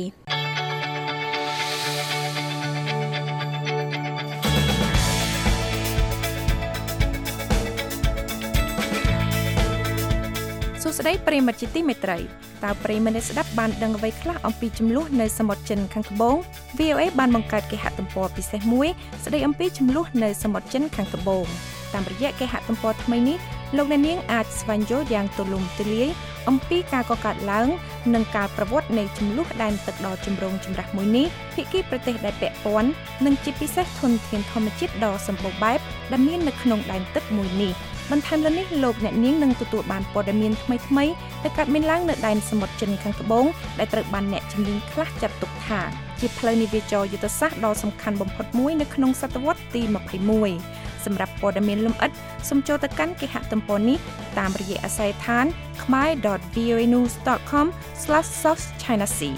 សួស្តីប្រិយមិត្តជាទីមេត្រីតើប្រិយមិត្តស្ដាប់បានដឹងអ្វីខ្លះអំពីចំនួននៅសមុទ្រចិនខាងត្បូង វី អូ អេ បានបង្កើតគេហទំព័រពិសេសមួយស្ដីអំពីចំនួននៅសមុទ្រចិនខាងត្បូងតាមរយៈគេហទំព័រថ្មីនេះលោកអ្នកនាងអាចស្វែងយល់យ៉ាងទូលំទូលាយអំពីការកកើតឡើងនិងការប្រវត្តិនៃចំនួនដែនទឹកដ៏ចម្រូងចម្រាសមួយនេះភាគីប្រទេសដែលពាក់ព័ន្ធនិងជាពិសេសធនធានធម្មជាតិដ៏សម្បូរបែបដែលមាននៅក្នុងដែនទឹកមួយនេះបន្ថែមលើនេះលោកអ្នកនាងនឹងទទួលបានព័ត៌មានថ្មីៗដែលកើតមានឡើងនៅដែនសមុទ្រចិនខាងត្បូងដែលត្រូវបានអ្នកជំនាញខ្លះចាត់ទុកថាជាផ្លូវនាវាចរយុទ្ធសាស្ត្រដ៏សំខាន់បំផុតមួយនៅក្នុងសតវត្សរ៍ទីម្ភៃមួយសម្រាប់ព័ត៌មានលម្អិតសូមចូលទៅកាន់គេហទំព័រនេះតាមរយៈអាស័យដ្ឋាន ខមែរ ដត វី អូ អេ news ដត com ស្លាស south china sea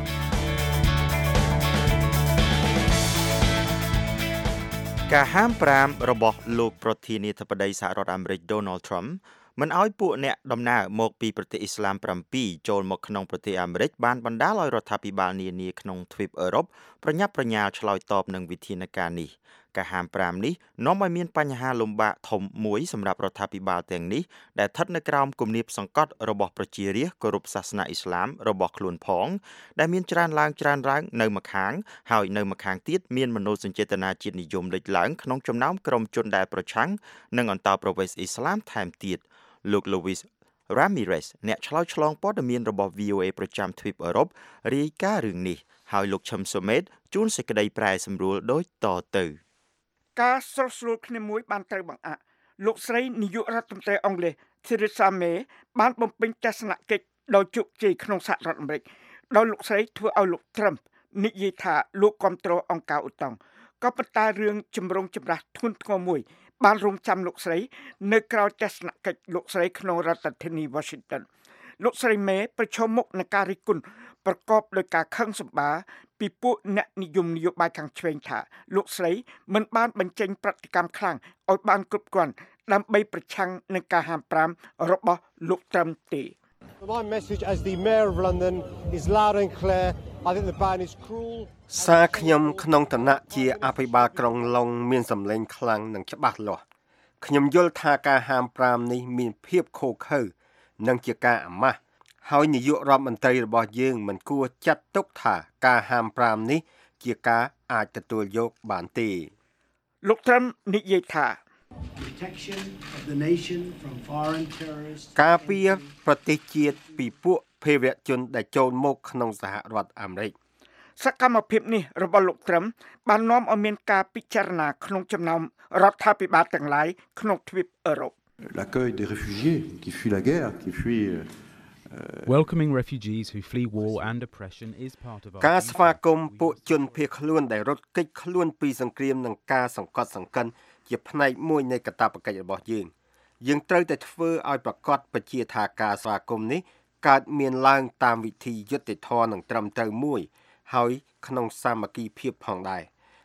ការហាមប្រាមរបស់លោកប្រធានាធិបតីសហរដ្ឋអាមេរិក Donald Trump មិនឲ្យពួកអ្នកដំណើរមកពីប្រទេសអ៊ីស្លាមប្រាំពីរចូលមកក្នុងប្រទេសអាមេរិកបានបណ្ដាលឲ្យរដ្ឋាភិបាលនានាក្នុងទ្វីបអឺរ៉ុបប្រញាប់ប្រញាល់ឆ្លើយតបនឹងវិធានការនេះការហាមប្រាមនេះនាំឲ្យមានបញ្ហាលំបាកធំមួយសម្រាប់រដ្ឋាភិបាលទាំងនេះដែលស្ថិតនៅក្រោមគំនាបសង្កត់របស់ប្រជារាស្ត្រគោរពសាសនាអ៊ីស្លាមរបស់ខ្លួនផងដែលមានច្រើនឡើងច្រើនឡើងនៅម្ខាងហើយនៅម្ខាងទៀតមានមនោសញ្ចេតនាជាតិនិយមលេចឡើងក្នុងចំណោមក្រុមជនដែលប្រឆាំងនឹងអន្តោប្រវេសន៍អ៊ីស្លាមថែមទៀតលោក Luis Ramirez អ្នកឆ្លើយឆ្លងព័ត៌មានរបស់ វី អូ អេ ប្រចាំទ្វីបអឺរ៉ុបរាយការណ៍រឿងនេះហើយលោកឈឹមសូមេតជួនសេចក្តីប្រែសម្រួលដូចតទៅការស្រោះស្រួលគ្នាមួយបានត្រូវបង្អាក់លោកស្រីនាយករដ្ឋមន្ត្រីអង់គ្លេស Theresa May បានបំពេញទស្សនកិច្ចដោយជោគជ័យក្នុងសហរដ្ឋអាមេរិកដោយលោកស្រីធ្វើឲ្យលោក Trump និយាយថាលោកគ្រប់គ្រងអង្គការឧត្តមក៏ប៉ុន្តែរឿងចម្រូងចម្រាសធ្ងន់ធ្ងរមួយបានរងចាំលោកស្រីនៅក្រៅទស្សនកិច្ចលោកស្រីក្នុងរដ្ឋធានី Washington លោកស្រី May ប្រឈមមុខនឹងការរិះគន់ប្រកបដោយការខឹងសម្បារពីពួកអ្នកនិយមនយោបាយខាងឆ្វេងថាលោកស្រីមិនបានបញ្ចេញប្រតិកម្មខ្លាំងឲ្យបានគ្រប់គ្រាន់ដើម្បីប្រឆាំងនឹងការហាមប្រាមរបស់លោក Trump ទេ My message as the Mayor of London is loud and clear. I think the ban is cruel. សារខ្ញុំក្នុងឋានៈជាអភិបាលក្រុងឡុងមានសម្លេងខ្លាំងនិងច្បាស់លាស់ខ្ញុំយល់ថាការហាមប្រាមនេះមានភាពឃោរឃៅនិងជាការអាម៉ាស់ហើយនាយករដ្ឋមន្ត្រីរបស់យើងមិនគួរចាត់ទុកថាការហាមប្រាមនេះជាការអាចទទួលយកបានទេលោក Trump និយាយថា protection of the nation from foreign terrorists ការពារប្រទេសជាតិពីពួកភេរវជនដែលចូលមកក្នុងសហរដ្ឋអាមេរិកសកម្មភាពនេះរបស់លោក Trump បាននាំឲ្យមានការពិចារណាក្នុងចំណោមរដ្ឋាភិបាលទាំងឡាយក្នុងទ្វីបអឺរ៉ុប L'accueil des réfugiés qui fuient la guerre qui fuient Welcoming refugees who flee war and oppression is part of our ការស្វាគមន៍ពួកជនភៀសខ្លួនដែលរត់គេចខ្លួនពីសង្គ្រាមនិងការសង្កត់សង្កិនជាផ្នែកមួយនៃកាតព្វកិច្ចរបស់យើងយើងត្រូវតែធ្វើឲ្យប្រកបប្រជាថាការស្វាគមន៍នេះកើតមានឡើងតាមវិធីយុត្តិធម៌និងត្រឹមត្រូវមួយហើយក្នុងសាមគ្គីភាពផងដែរ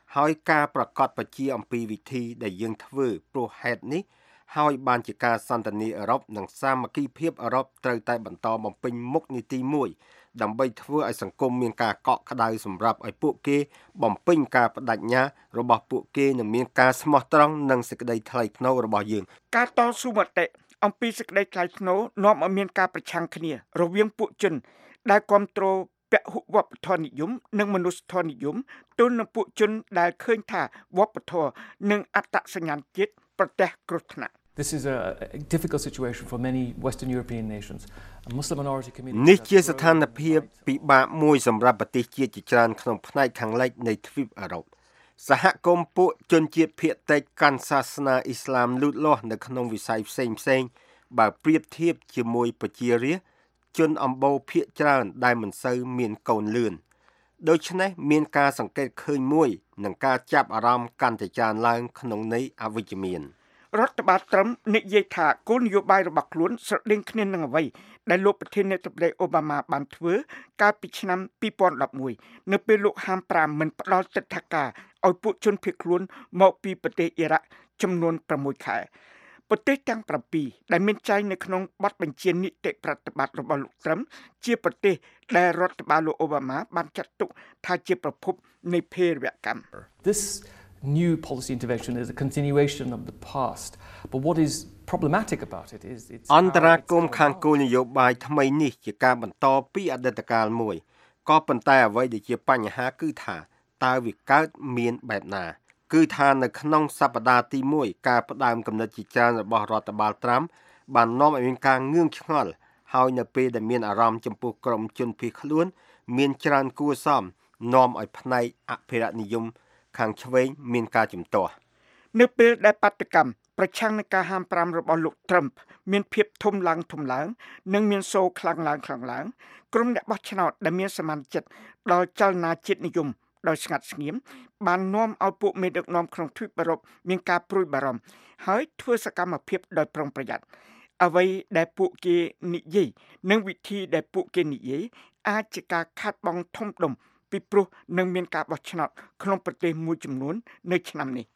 ហើយការប្រកាសបញ្ជាអំពីវិធីដែលយើងធ្វើព្រោះហេតុនេះហើយបានជាការសន្ទនាអឺរ៉ុបនិងសាមគ្គីភាពអឺរ៉ុបត្រូវតែបន្តបំពេញមុខនីតិមួយដើម្បីធ្វើឲ្យសង្គមមានការកក់ក្ដៅសម្រាប់ឲ្យពួកគេបំពេញការបដិញ្ញារបស់ពួកគេនិងមានការស្មោះត្រង់និងសេចក្តីថ្លៃថ្នូររបស់យើងការតស៊ូមតិអំពីសេចក្តីថ្លៃថ្នូរនាំឲ្យមានការប្រឆាំងគ្នារវាងពួកជនដែលគ្រប់គ្រងពហុវប្បធម៌និយមនិងមនុស្សធម៌និយមទល់នឹងពួកជនដែលឃើញថាវប្បធម៌និងអត្តសញ្ញាណជាតិប្រទេសគ្រោះថ្នាក់ This is a difficult situation for many Western European nations. A Muslim minority community នេះជាស្ថានភាពពិបាកមួយសម្រាប់ប្រទេសជាតិជាច្រើនក្នុងផ្នែកខាងលិចនៃទ្វីបអឺរ៉ុបសហគមន៍ពួកជនជាតិភាគតិចកាន់សាសនាអ៊ីស្លាមលូតលាស់នៅក្នុងវិស័យផ្សេងផ្សេងបើប្រៀបធៀបជាមួយប្រជារាស្ត្រជនអំបូរភាគច្រើនដែលមិនសូវមានកូនលឿនដូច្នេះមានការសង្កេតឃើញមួយនឹងការចាប់អារម្មណ៍កាន់តែច្រើនឡើងក្នុងន័យអវិជ្ជមានរដ្ឋបាលត្រឹមនិយាយថាគោលនយោបាយរបស់ខ្លួនស្រដៀងគ្នានឹងអ្វីដែលលោកប្រធានាធិបតីអូបាម៉ាបានធ្វើកាលពីឆ្នាំពីរពាន់ដប់មួយនៅពេលលោកហាមប្រាមមិនផ្ដល់ទិដ្ឋាការឲ្យពួកជនភៀសខ្លួនមកពីប្រទេសអ៊ីរ៉ាក់ចំនួនប្រាំមួយខែប្រទេសទាំងប្រាំពីរដែលមានចែងនៅក្នុងបទបញ្ជានីតិប្រតិបត្តិរបស់លោកត្រឹមជាប្រទេសដែលរដ្ឋបាលលោកអូបាម៉ាបានចាត់ទុកថាជាប្រភពនៃភេរវកម្ម This new policy intervention is a continuation of the past but what is problematic about it is it's អន្តរាគមន៍ខាងគោលនយោបាយថ្មីនេះជាការបន្តពីអតីតកាលមួយក៏ប៉ុន្តែអ្វីដែលជាបញ្ហាគឺថាតើវាកើតមានបែបណាគឺថានៅក្នុងសប្តាហ៍ទីមួយការផ្ដើមគំនិតជាច្រើនរបស់រដ្ឋបាលត្រាំបាននាំឲ្យមានការងឿងឆ្ងល់ហើយនៅពេលដែលមានអារម្មណ៍ចំពោះក្រុមជនភៀសខ្លួនមានច្រើនគួរសមនាំឲ្យផ្នែកអភិរក្សនិយមខាងឆ្វេងមានការជំទាស់នៅពេលដែលបាតុកម្មប្រឆាំងនឹងការហាមប្រាមរបស់លោកត្រឹមមានភាពធំឡើងធំឡើងនិងមានសូរខ្លាំងឡើងខ្លាំងឡើងក្រុមអ្នកបោះឆ្នោតដែលមានសមានចិត្តដល់ចលនាជាតិនិយមដោយស្ងាត់ស្ងៀមបាននាំឲ្យពួកមេដឹកនាំក្នុងទ្វីបអឺរ៉ុបមានការព្រួយបារម្ភហើយធ្វើសកម្មភាពដោយប្រុងប្រយ័ត្នអ្វីដែលពួកគេនិយាយនិងវិធីដែលពួកគេនិយាយអាចជាការខាត់បងធំដុំពីព្រោះនឹងមានការបោះឆ្នោតក្នុងប្រទេសមួយចំនួននៅឆ្នាំនេះ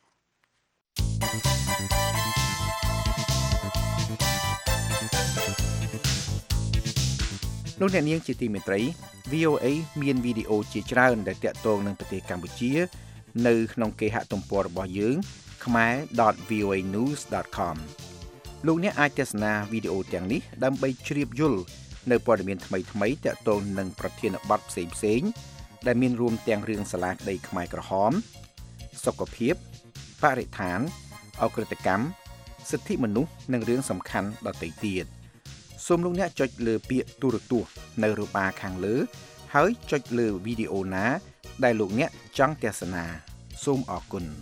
លោកអ្នកនាងជាទីមេត្រី វី អូ เอ មានវីដេអូជាច្រើនដែលទាក់ទងនឹងប្រទេសកម្ពុជានៅក្នុងគេហទំព័ររបស់យើង khmer dot v o a news dot com លោកអ្នកអាចទស្សនាវីដេអូទាំងនេះដើម្បីជ្រាបយល់នៅព័ត៌មានថ្មីៗទាក់ទងនឹងប្រធានបទផ្សេងៗដែលមានរួមទាំងរឿងសាលាក្តីខ្មែរក្រហមសុខភាពបរិស្ថានអក្រិតកម្មសិទ្ធិមនុស្សនិងរឿងសំខាន់ដទៃទៀតសូមលោកអ្នកចុចលើពាក្យទូរទស្សន៍នៅរបាខាងលើហើយចុចលើវីដេអូណាដែលលោកអ្នកចង់ទស្សនាសូមអរគុណ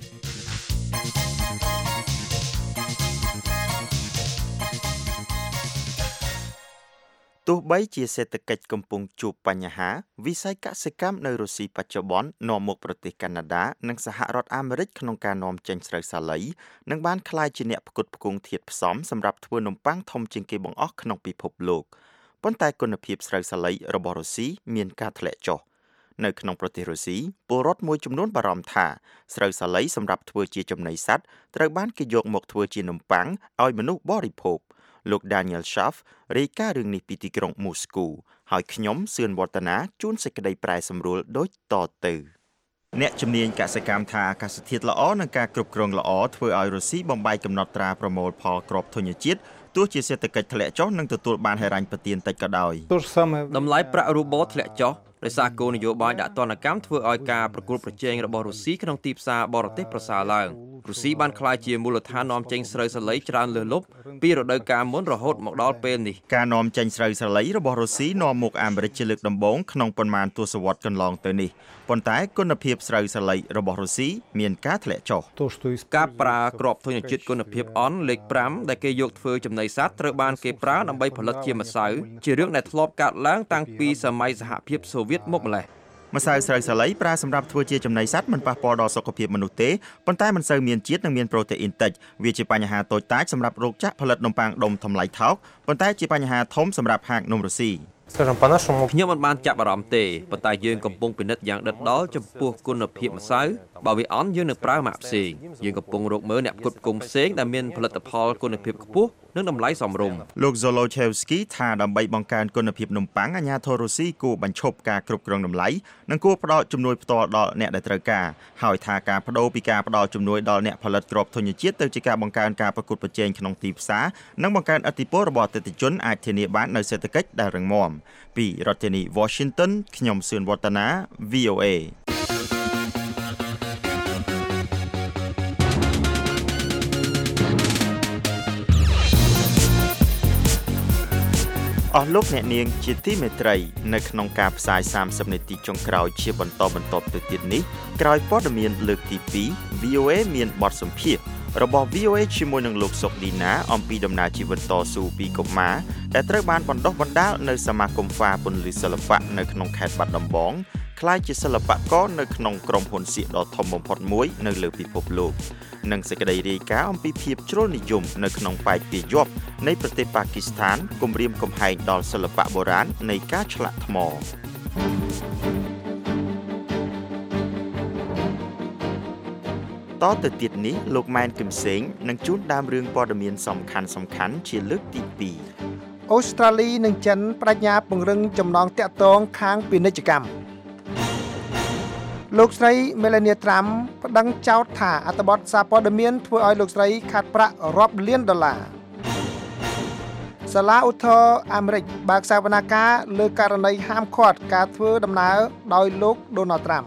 ទោះបីជាសេដ្ឋកិច្ចកំពុងជួបបញ្ហាវិស័យកសិកម្មនៅរុស្ស៊ីបច្ចុប្បន្ននាំមកប្រទេសកាណាដានិងសហរដ្ឋអាមេរិកក្នុងការនាំចេញស្រូវសាលីនិងបានក្លាយជាអ្នកផ្គត់ផ្គង់ធាតុផ្សំសម្រាប់ធ្វើនំប៉័ងធំជាងគេបង្អស់ក្នុងពិភពលោកប៉ុន្តែគុណភាពស្រូវសាលីរបស់រុស្ស៊ីមានការធ្លាក់ចុះនៅក្នុងប្រទេសរុស្ស៊ីពលរដ្ឋមួយចំនួនបារម្ភថាស្រូវសាលីសម្រាប់ធ្វើជាចំណីសត្វត្រូវបានគេយកមកធ្វើជានំប៉័ងឲ្យមនុស្សបរិភោគលោក Daniel Schaff រាយការណ៍រឿងនេះពីទីក្រុង Moscow ហើយខ្ញុំសឿនវឌ្ឍនាជួនសេចក្តីប្រែសម្រួលដូចតទៅអ្នកជំនាញកសិកម្មថាអាកាសធាតុល្អនិងការគ្រប់គ្រងល្អធ្វើឲ្យរុស្ស៊ីបំបែកកំណត់ត្រាប្រមូលផលគ្រាប់ធញ្ញជាតិទោះជាសេដ្ឋកិច្ចធ្លាក់ចុះនិងទទួលបានហិរញ្ញប្បទានតិចក៏ដោយតម្លៃប្រាក់រូបូធ្លាក់ចុះដោយសារគោលនយោបាយដាក់ទណ្ឌកម្មធ្វើឲ្យការប្រកួតប្រជែងរបស់រុស្ស៊ីក្នុងទីផ្សារបរទេសប្រសើរឡើងរុស្ស៊ីបានក្លាយជាមូលដ្ឋាននាំចេញស្រូវសាលីច្រើនលើសលប់ពីរដូវកាលមុនរហូតមកដល់ពេលនេះការនាំចេញស្រូវសាលីរបស់រុស្ស៊ីនាំមកអាមេរិកជាលើកដំបូងក្នុងប៉ុន្មានទសវត្សរ៍កន្លងទៅនេះប៉ុន្តែគុណភាពស្រូវសាលីរបស់រុស្ស៊ីមានការធ្លាក់ចុះការប្រើគ្រាប់ធញ្ញជាតិគុណភាពអនលេខប្រាំដែលគេយកធ្វើចំណីសត្វត្រូវបានគេប្រើដើម្បីផលិតជាម្សៅជារឿងដែលធ្លាប់កើតឡើងតាំងពីសម័យសហភាពសូវៀតមកម្ល៉េះម្សៅស្រូវសាលីប្រើសម្រាប់ធ្វើជាចំណីសត្វមិនប៉ះពាល់ដល់សុខភាពមនុស្សទេប៉ុន្តែមិនសូវមានជាតិនិងមានប្រូតេអ៊ីនតិចវាជាបញ្ហាតូចតាចសម្រាប់រោងចក្រផលិតនំប៉័ងដុំតម្លៃថោកប៉ុន្តែជាបញ្ហាធំសម្រាប់ហាងនំរុស្ស៊ីខ្ញុំមិនបានចាប់អារម្មណ៍ទេប៉ុន្តែយើងកំពុងពិនិត្យយ៉ាងដិតដល់ចំពោះគុណភាពម្សៅបើវាអន់យើងនឹងប្រើម៉ាក់ផ្សេងយើងកំពុងរកមើលអ្នកផ្គត់ផ្គង់ផ្សេងដែលមានផលិតផលគុណភាពខ្ពស់និងតម្លៃសមរម្យលោក Zolochevsky ថាដើម្បីបង្កើនគុណភាពនំប៉័ងអាជ្ញាធររុស្ស៊ីគួរបញ្ឈប់ការគ្រប់គ្រងតម្លៃនិងគួរផ្តល់ជំនួយផ្ទាល់ដល់អ្នកដែលត្រូវការហើយថាការបដូរពីការផ្តល់ជំនួយដល់អ្នកផលិតគ្រាប់ធញ្ញជាតិទៅជាការបង្កើនការប្រកួតប្រជែងក្នុងទីផ្សារនិងបង្កើនឥទ្ធិពលរបស់អតិថិជនអាចធានាបាននូវសេដ្ឋកិច្ចដែលរឹងមាំពីរដ្ឋធានី Washington ខ្ញុំសឿនវឌ្ឍនា វី អូ เอ អស់លោកអ្នកនាងជាទីមេត្រីនៅក្នុងការផ្សាយសាមសិបនាទីចុងក្រោយជាបន្តបន្ទាប់ទៅទៀតនេះក្រោយព័ត៌មានលើកទីពីរ វី អូ เอ មានបទសម្ភាសន៍របស់ វី អូ เอ ជាមួយនឹងលោកសុកឌីណាអំពីដំណើរជីវិតតស៊ូពីកុមារដែលត្រូវបានបណ្ដុះបណ្ដាលនៅសមាគមហ្វាពន្លឺសិល្បៈនៅក្នុងខេត្តបាត់ដំបងក្លាយជាសិល្បករនៅក្នុងក្រុមហ៊ុនសៀកដ៏ធំបំផុតមួយនៅលើពិភពលោកនិងសេចក្តីរាយការណ៍អំពីភាពជ្រុលនិយមនៅក្នុងប៉ែកពាយ័ព្យនៃប្រទេសប៉ាគីស្ថានគំរាមកំហែងដល់សិល្បៈបុរាណនៃការឆ្លាក់ថ្មតទៅទៀតនេះលោកម៉ែនគឹមសេងនឹងជូនដើមរឿងព័ត៌មានសំខាន់សំខាន់ជាលើកទីពីរអូស្ត្រាលីនិងចិនបដិញ្ញាពង្រឹងចំណងទាក់ទងខាងពាណិជ្ជកម្មលោកស្រី Melania Trump ប្តឹងចោទថាអត្ថបទសារព័ត៌មានធ្វើឲ្យលោកស្រីខាត់ប្រាក់រាប់លានដុល្លារសាលាឧទ្ធរណ៍អាមេរិកបើកសវនាការលើករណីហាមឃាត់ការធ្វើដំណើរដោយលោក Donald Trump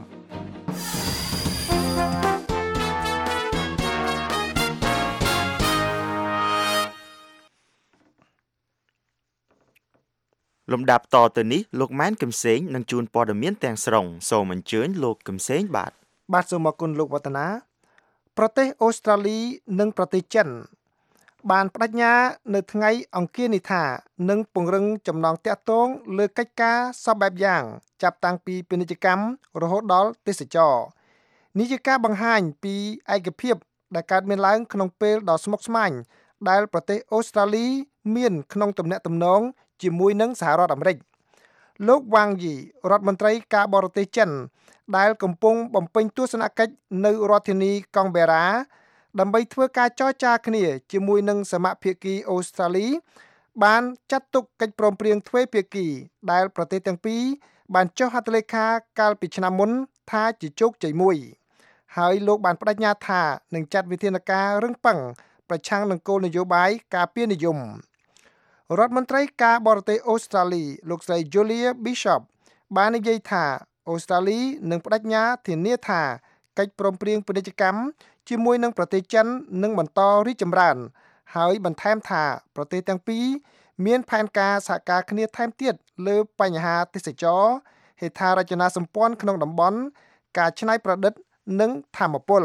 លំដាប់តទៅនេះលោកម៉ែនកឹមសេងនឹងជួនព័ត៌មានទាំងស្រុងសូមអញ្ជើញលោកកឹមសេងបាទបាទសូមអរគុណលោកវឌ្ឍនាប្រទេសអូស្ត្រាលីនិងប្រទេសចិនបានបដិញ្ញានៅថ្ងៃអង្គារនេះថានឹងពង្រឹងចំណងទាក់ទងលើកិច្ចការសពបែបយ៉ាងចាប់តាំងពីពាណិជ្ជកម្មរហូតដល់ទេសចរនេះជាការបង្ហាញពីឯកភាពដែលកើតមានឡើងក្នុងពេលដ៏ស្មុគស្មាញដែលប្រទេសអូស្ត្រាលីមានក្នុងទំនាក់ទំនងជាមួយនឹងសហរដ្ឋអាមេរិកលោកវ៉ាងយីរដ្ឋមន្ត្រីការបរទេសចិនដែលកំពុងបំពេញទស្សនកិច្ចនៅរដ្ឋធានីកុងបេរ៉ាដើម្បីធ្វើការចរចាគ្នាជាមួយនឹងសមាភាគីអូស្ត្រាលីបានចាត់ទុកកិច្ចព្រមព្រៀងទ្វេភាគីដែលប្រទេសទាំងពីរបានចុះហត្ថលេខាកាលពីឆ្នាំមុនថាជាជោគជ័យមួយហើយលោកបានបដិញ្ញាថានឹងចាត់វិធានការរឹងប៉ឹងប្រឆាំងនឹងគោលនយោបាយការពារនិយមរដ្ឋមន្ត្រីការបរទេសអូស្ត្រាលីលោកស្រី Julia Bishop បាននិយាយថាអូស្ត្រាលីនឹងបដិញ្ញាធានាថាកិច្ចព្រមព្រៀងពាណិជ្ជកម្មជាមួយនឹងប្រទេសចិននឹងបន្តរីកចម្រើនហើយបន្ថែមថាប្រទេសទាំងពីរមានផែនការសហការគ្នាថែមទៀតលើបញ្ហាទេសចរហេដ្ឋារចនាសម្ព័ន្ធក្នុងតំបន់ការច្នៃប្រឌិតនិងធម្មពល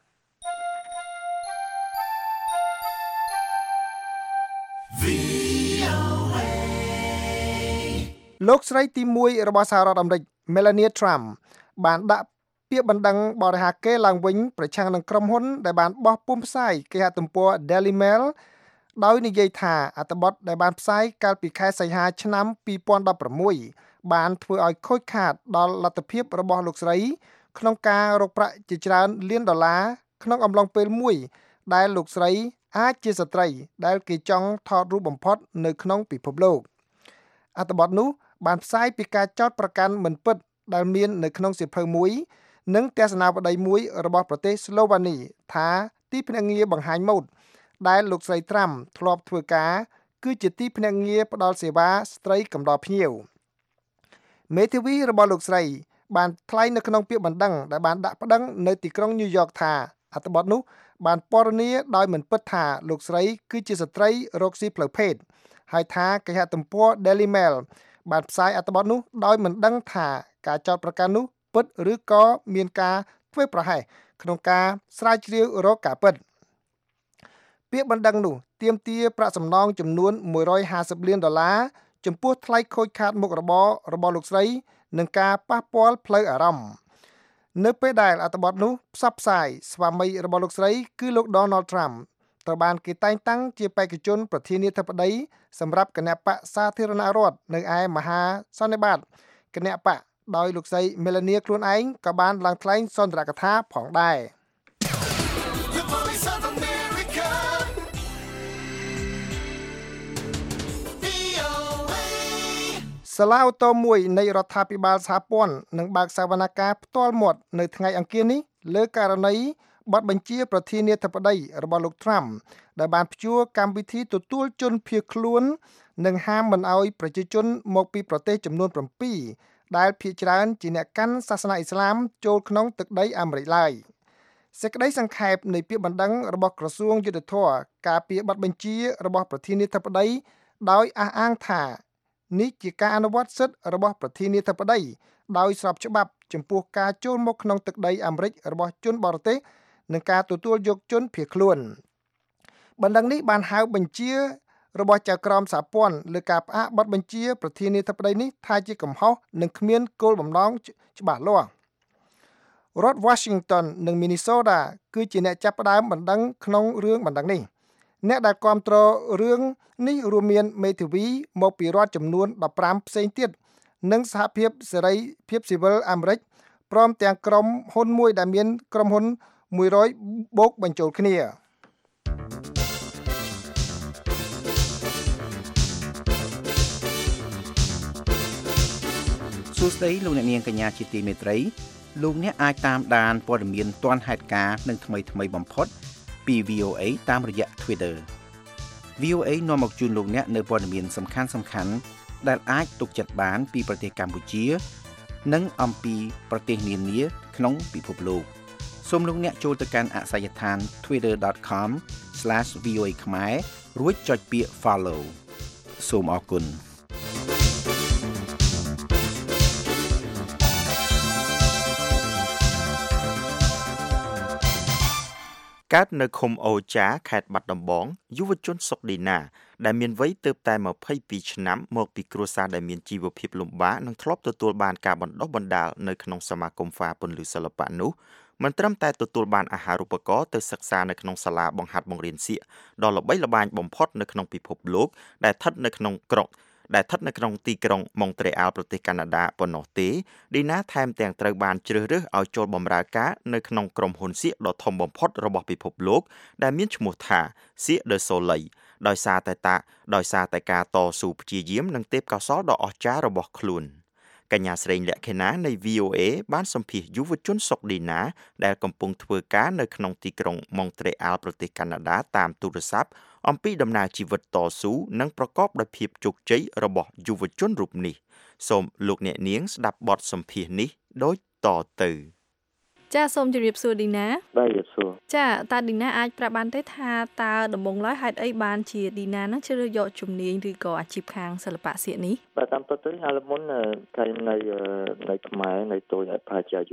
លោកស្រីទីមួយរបស់សហរដ្ឋអាមេរិក Melania Trump បានដាក់ពាក្យបណ្ដឹងបរិហាកេរឡើងវិញប្រឆាំងនឹងក្រុមហ៊ុនដែលបានបោះពុម្ពផ្សាយគេហទំព័រ Daily Mail ដោយនិយាយថាអត្ថបទដែលបានផ្សាយកាលពីខែសីហាឆ្នាំពីរពាន់ដប់ប្រាំមួយបានធ្វើឲ្យខូចខាតដល់លទ្ធភាពរបស់លោកស្រីក្នុងការរកប្រាក់ជាច្រើនលានដុល្លារក្នុងអំឡុងពេលមួយដែលលោកស្រីអាចជាស្ត្រីដែលគេចង់ថតរូបបំផុតនៅក្នុងពិភពលោកអត្ថបទនោះបានផ្សាយពីការចោទប្រកាន់មិនពិតដែលមាននៅក្នុងសៀវភៅមួយនិងទស្សនាវដ្តីមួយរបស់ប្រទេសស្លូវ៉ានីថាទីភ្នាក់ងារបង្ហាញម៉ូដដែលលោកស្រីត្រាំធ្លាប់ធ្វើការគឺជាទីភ្នាក់ងារផ្ដល់សេវាស្ត្រីកំដរភ្ញៀវមេធាវីរបស់លោកស្រីបានថ្លែងនៅក្នុងពាក្យបណ្ដឹងដែលបានដាក់ប្តឹងនៅទីក្រុងញូវយ៉កថាអត្ថបទនោះបានពណ៌នាដោយមិនពិតថាលោកស្រីគឺជាស្ត្រីរកស៊ីផ្លូវភេទហើយថាគេហទំព័រ Daily Mail បានផ្សាយអត្ថបទនោះដោយមិនដឹងថាការចោទប្រកាន់នោះពិតឬក៏មានការធ្វើប្រហែសក្នុងការស្រាវជ្រាវរកការពិតពាក្យបណ្ដឹងនោះទាមទារប្រាក់សំណងចំនួនមួយរយហាសិបលានដុល្លារចំពោះថ្លៃខូចខាតមុខរបររបស់លោកស្រីនិងការប៉ះពាល់ផ្លូវអារម្មណ៍នៅពេលដែលអត្ថបទនោះផ្សព្វផ្សាយស្វាមីរបស់លោកស្រីគឺលោក Donald Trump ត្រូវបានគេតែងតាំងជាបេក្ខជនប្រធានាធិបតីសម្រាប់គណៈបកសាធារណរដ្ឋនៅឯមហាសន្និបាតគណៈបកដោយលោកស្រី Melania ខ្លួនឯងក៏បានឡើងថ្លែងសន្ទរកថាផងដែរ The Voice of America វី អូ เอសាឡាអូតូមួយនៃរដ្ឋាភិបាលសហព័ន្ធនឹងបើកសវនកម្មផ្ទាល់មាត់នៅថ្ងៃអង្គារនេះលើករណីបទបញ្ជាប្រធានាធិបតីរបស់លោក Trump ដែលបានព្យួរកម្មវិធីទទួលជនភៀសខ្លួននិងហាមមិនអោយប្រជាជនមកពីប្រទេសចំនួន7ដែលភាគច្រើនជាអ្នកកាន់សាសនាអ៊ីស្លាមចូលក្នុងទឹកដីអាមេរិកឡើយសេចក្តីសង្ខេបនៃពាក្យបណ្ដឹងរបស់ក្រសួងយុទ្ធភ័ពការពារបទបញ្ជារបស់ប្រធានាធិបតីដោយអះអាងថានេះជាការអនុវត្តសិទ្ធិរបស់ប្រធានាធិបតីដោយស្របច្បាប់ចំពោះការចូលមកក្នុងទឹកដីអាមេរិករបស់ជនបរទេសនិងការទទួលយកជនភៀសខ្លួនបណ្ដឹងនេះបានហៅបញ្ជារបស់ចៅក្រមសហព័ន្ធលើការផ្អាកបទបញ្ជាប្រធានាធិបតីនេះថាជាកំហុសនិងគ្មានគោលបំណងច្បាស់លាស់រដ្ឋ Washington និង Minnesota គឺជាអ្នកចាប់ផ្ដើមបណ្ដឹងក្នុងរឿងបណ្ដឹងនេះអ្នកដែលគាំទ្ររឿងនេះរួមមានមេធាវីមកពីរដ្ឋចំនួន15ផ្សេងទៀតនិងសហភាពសេរីភាពស៊ីវិលអាមេរិកព្រមទាំងក្រុមហ៊ុនមួយដែលមានក្រុមហ៊ុន100បូកបញ្ចូលគ្នាសួស្តីលោកអ្នកនាងកញ្ញាជាទីមេត្រីលោកអ្នកអាចតាមដានព័ត៌មានទាន់ហេតុការណ៍និងថ្មីថ្មីបំផុតពី វី អូ เอ តាមរយៈ Twitter វី អូ เอ នាំមកជូនលោកអ្នកនៅព័ត៌មានសំខាន់សំខាន់ដែលអាចទុកចិត្តបានពីប្រទេសកម្ពុជានិងអំពីប្រទេសនានាក្នុងពិភពលោកសូមលោកអ្នកចូលទៅកាន់អាសយដ្ឋាន twitter dot com slash v o a ខ្មែររួចចុចពាក្យ follow សូមអរគុណកើតនៅឃុំអូចាខេត្តបាត់ដំបងយុវជនសុកឌីណាដែលមានវ័យទើបតែ22ឆ្នាំមកពីគ្រួសារដែលមានជីវភាពលំបាកនិងធ្លាប់ទទួលបានការបណ្ដុះបណ្ដាលនៅក្នុងសមាគមហ្វាពន្លឺសិល្បៈនោះមិនត្រឹមតែទទួលបានអាហារូបករណ៍ទៅសិក្សានៅក្នុងសាលាបង្ហាត់បង្រៀនសៀកដ៏ល្បីល្បាញបំផុតនៅក្នុងពិភពលោកដែលស្ថិតនៅក្នុងក្រុងដែលស្ថិតនៅក្នុងទីក្រុងម៉ុងត្រេអាល់ប្រទេសកាណាដាប៉ុណ្ណោះទេឌីណាថែមទាំងត្រូវបានជ្រើសរើសឲ្យចូលបម្រើការនៅក្នុងក្រុមហ៊ុនសៀកដ៏ធំបំផុតរបស់ពិភពលោកដែលមានឈ្មោះថា Cirque du Soleil ដោយសារតែតាដោយសារតែការតស៊ូព្យាយាមនិងទេពកោសល្យដ៏អស្ចារ្យរបស់ខ្លួនកញ្ញាស្រីលក្ខិណានៃ វី អូ เอ បានសម្ភាសយុវជនសុកឌីណាដែលកំពុងធ្វើការនៅក្នុងទីក្រុងម៉ុងត្រេអាល់ប្រទេសកាណាដាតាមទូរស័ព្ទអំពីដំណើរជីវិតតស៊ូនិងប្រកបដោយភាពជោគជ័យរបស់យុវជនរូបនេះសូមលោកអ្នកនាងស្ដាប់បទសម្ភាសនេះដូចតទៅចាសូមជម្រាបសួរឌីណាបាទជម្រាបសួរចាតើឌីណាអាចប្រាប់បានទេថាតើដំបូងឡើយហេតុអីបានជាឌីណានឹងជ្រើសយកជំនាញឬក៏អាជីពខាងសិល្បៈសៀកនេះបាទតាមពិតទៅហាលមុនកាលនៅនៅខ្មែរនៅតូចប្រហែលជាអាយុ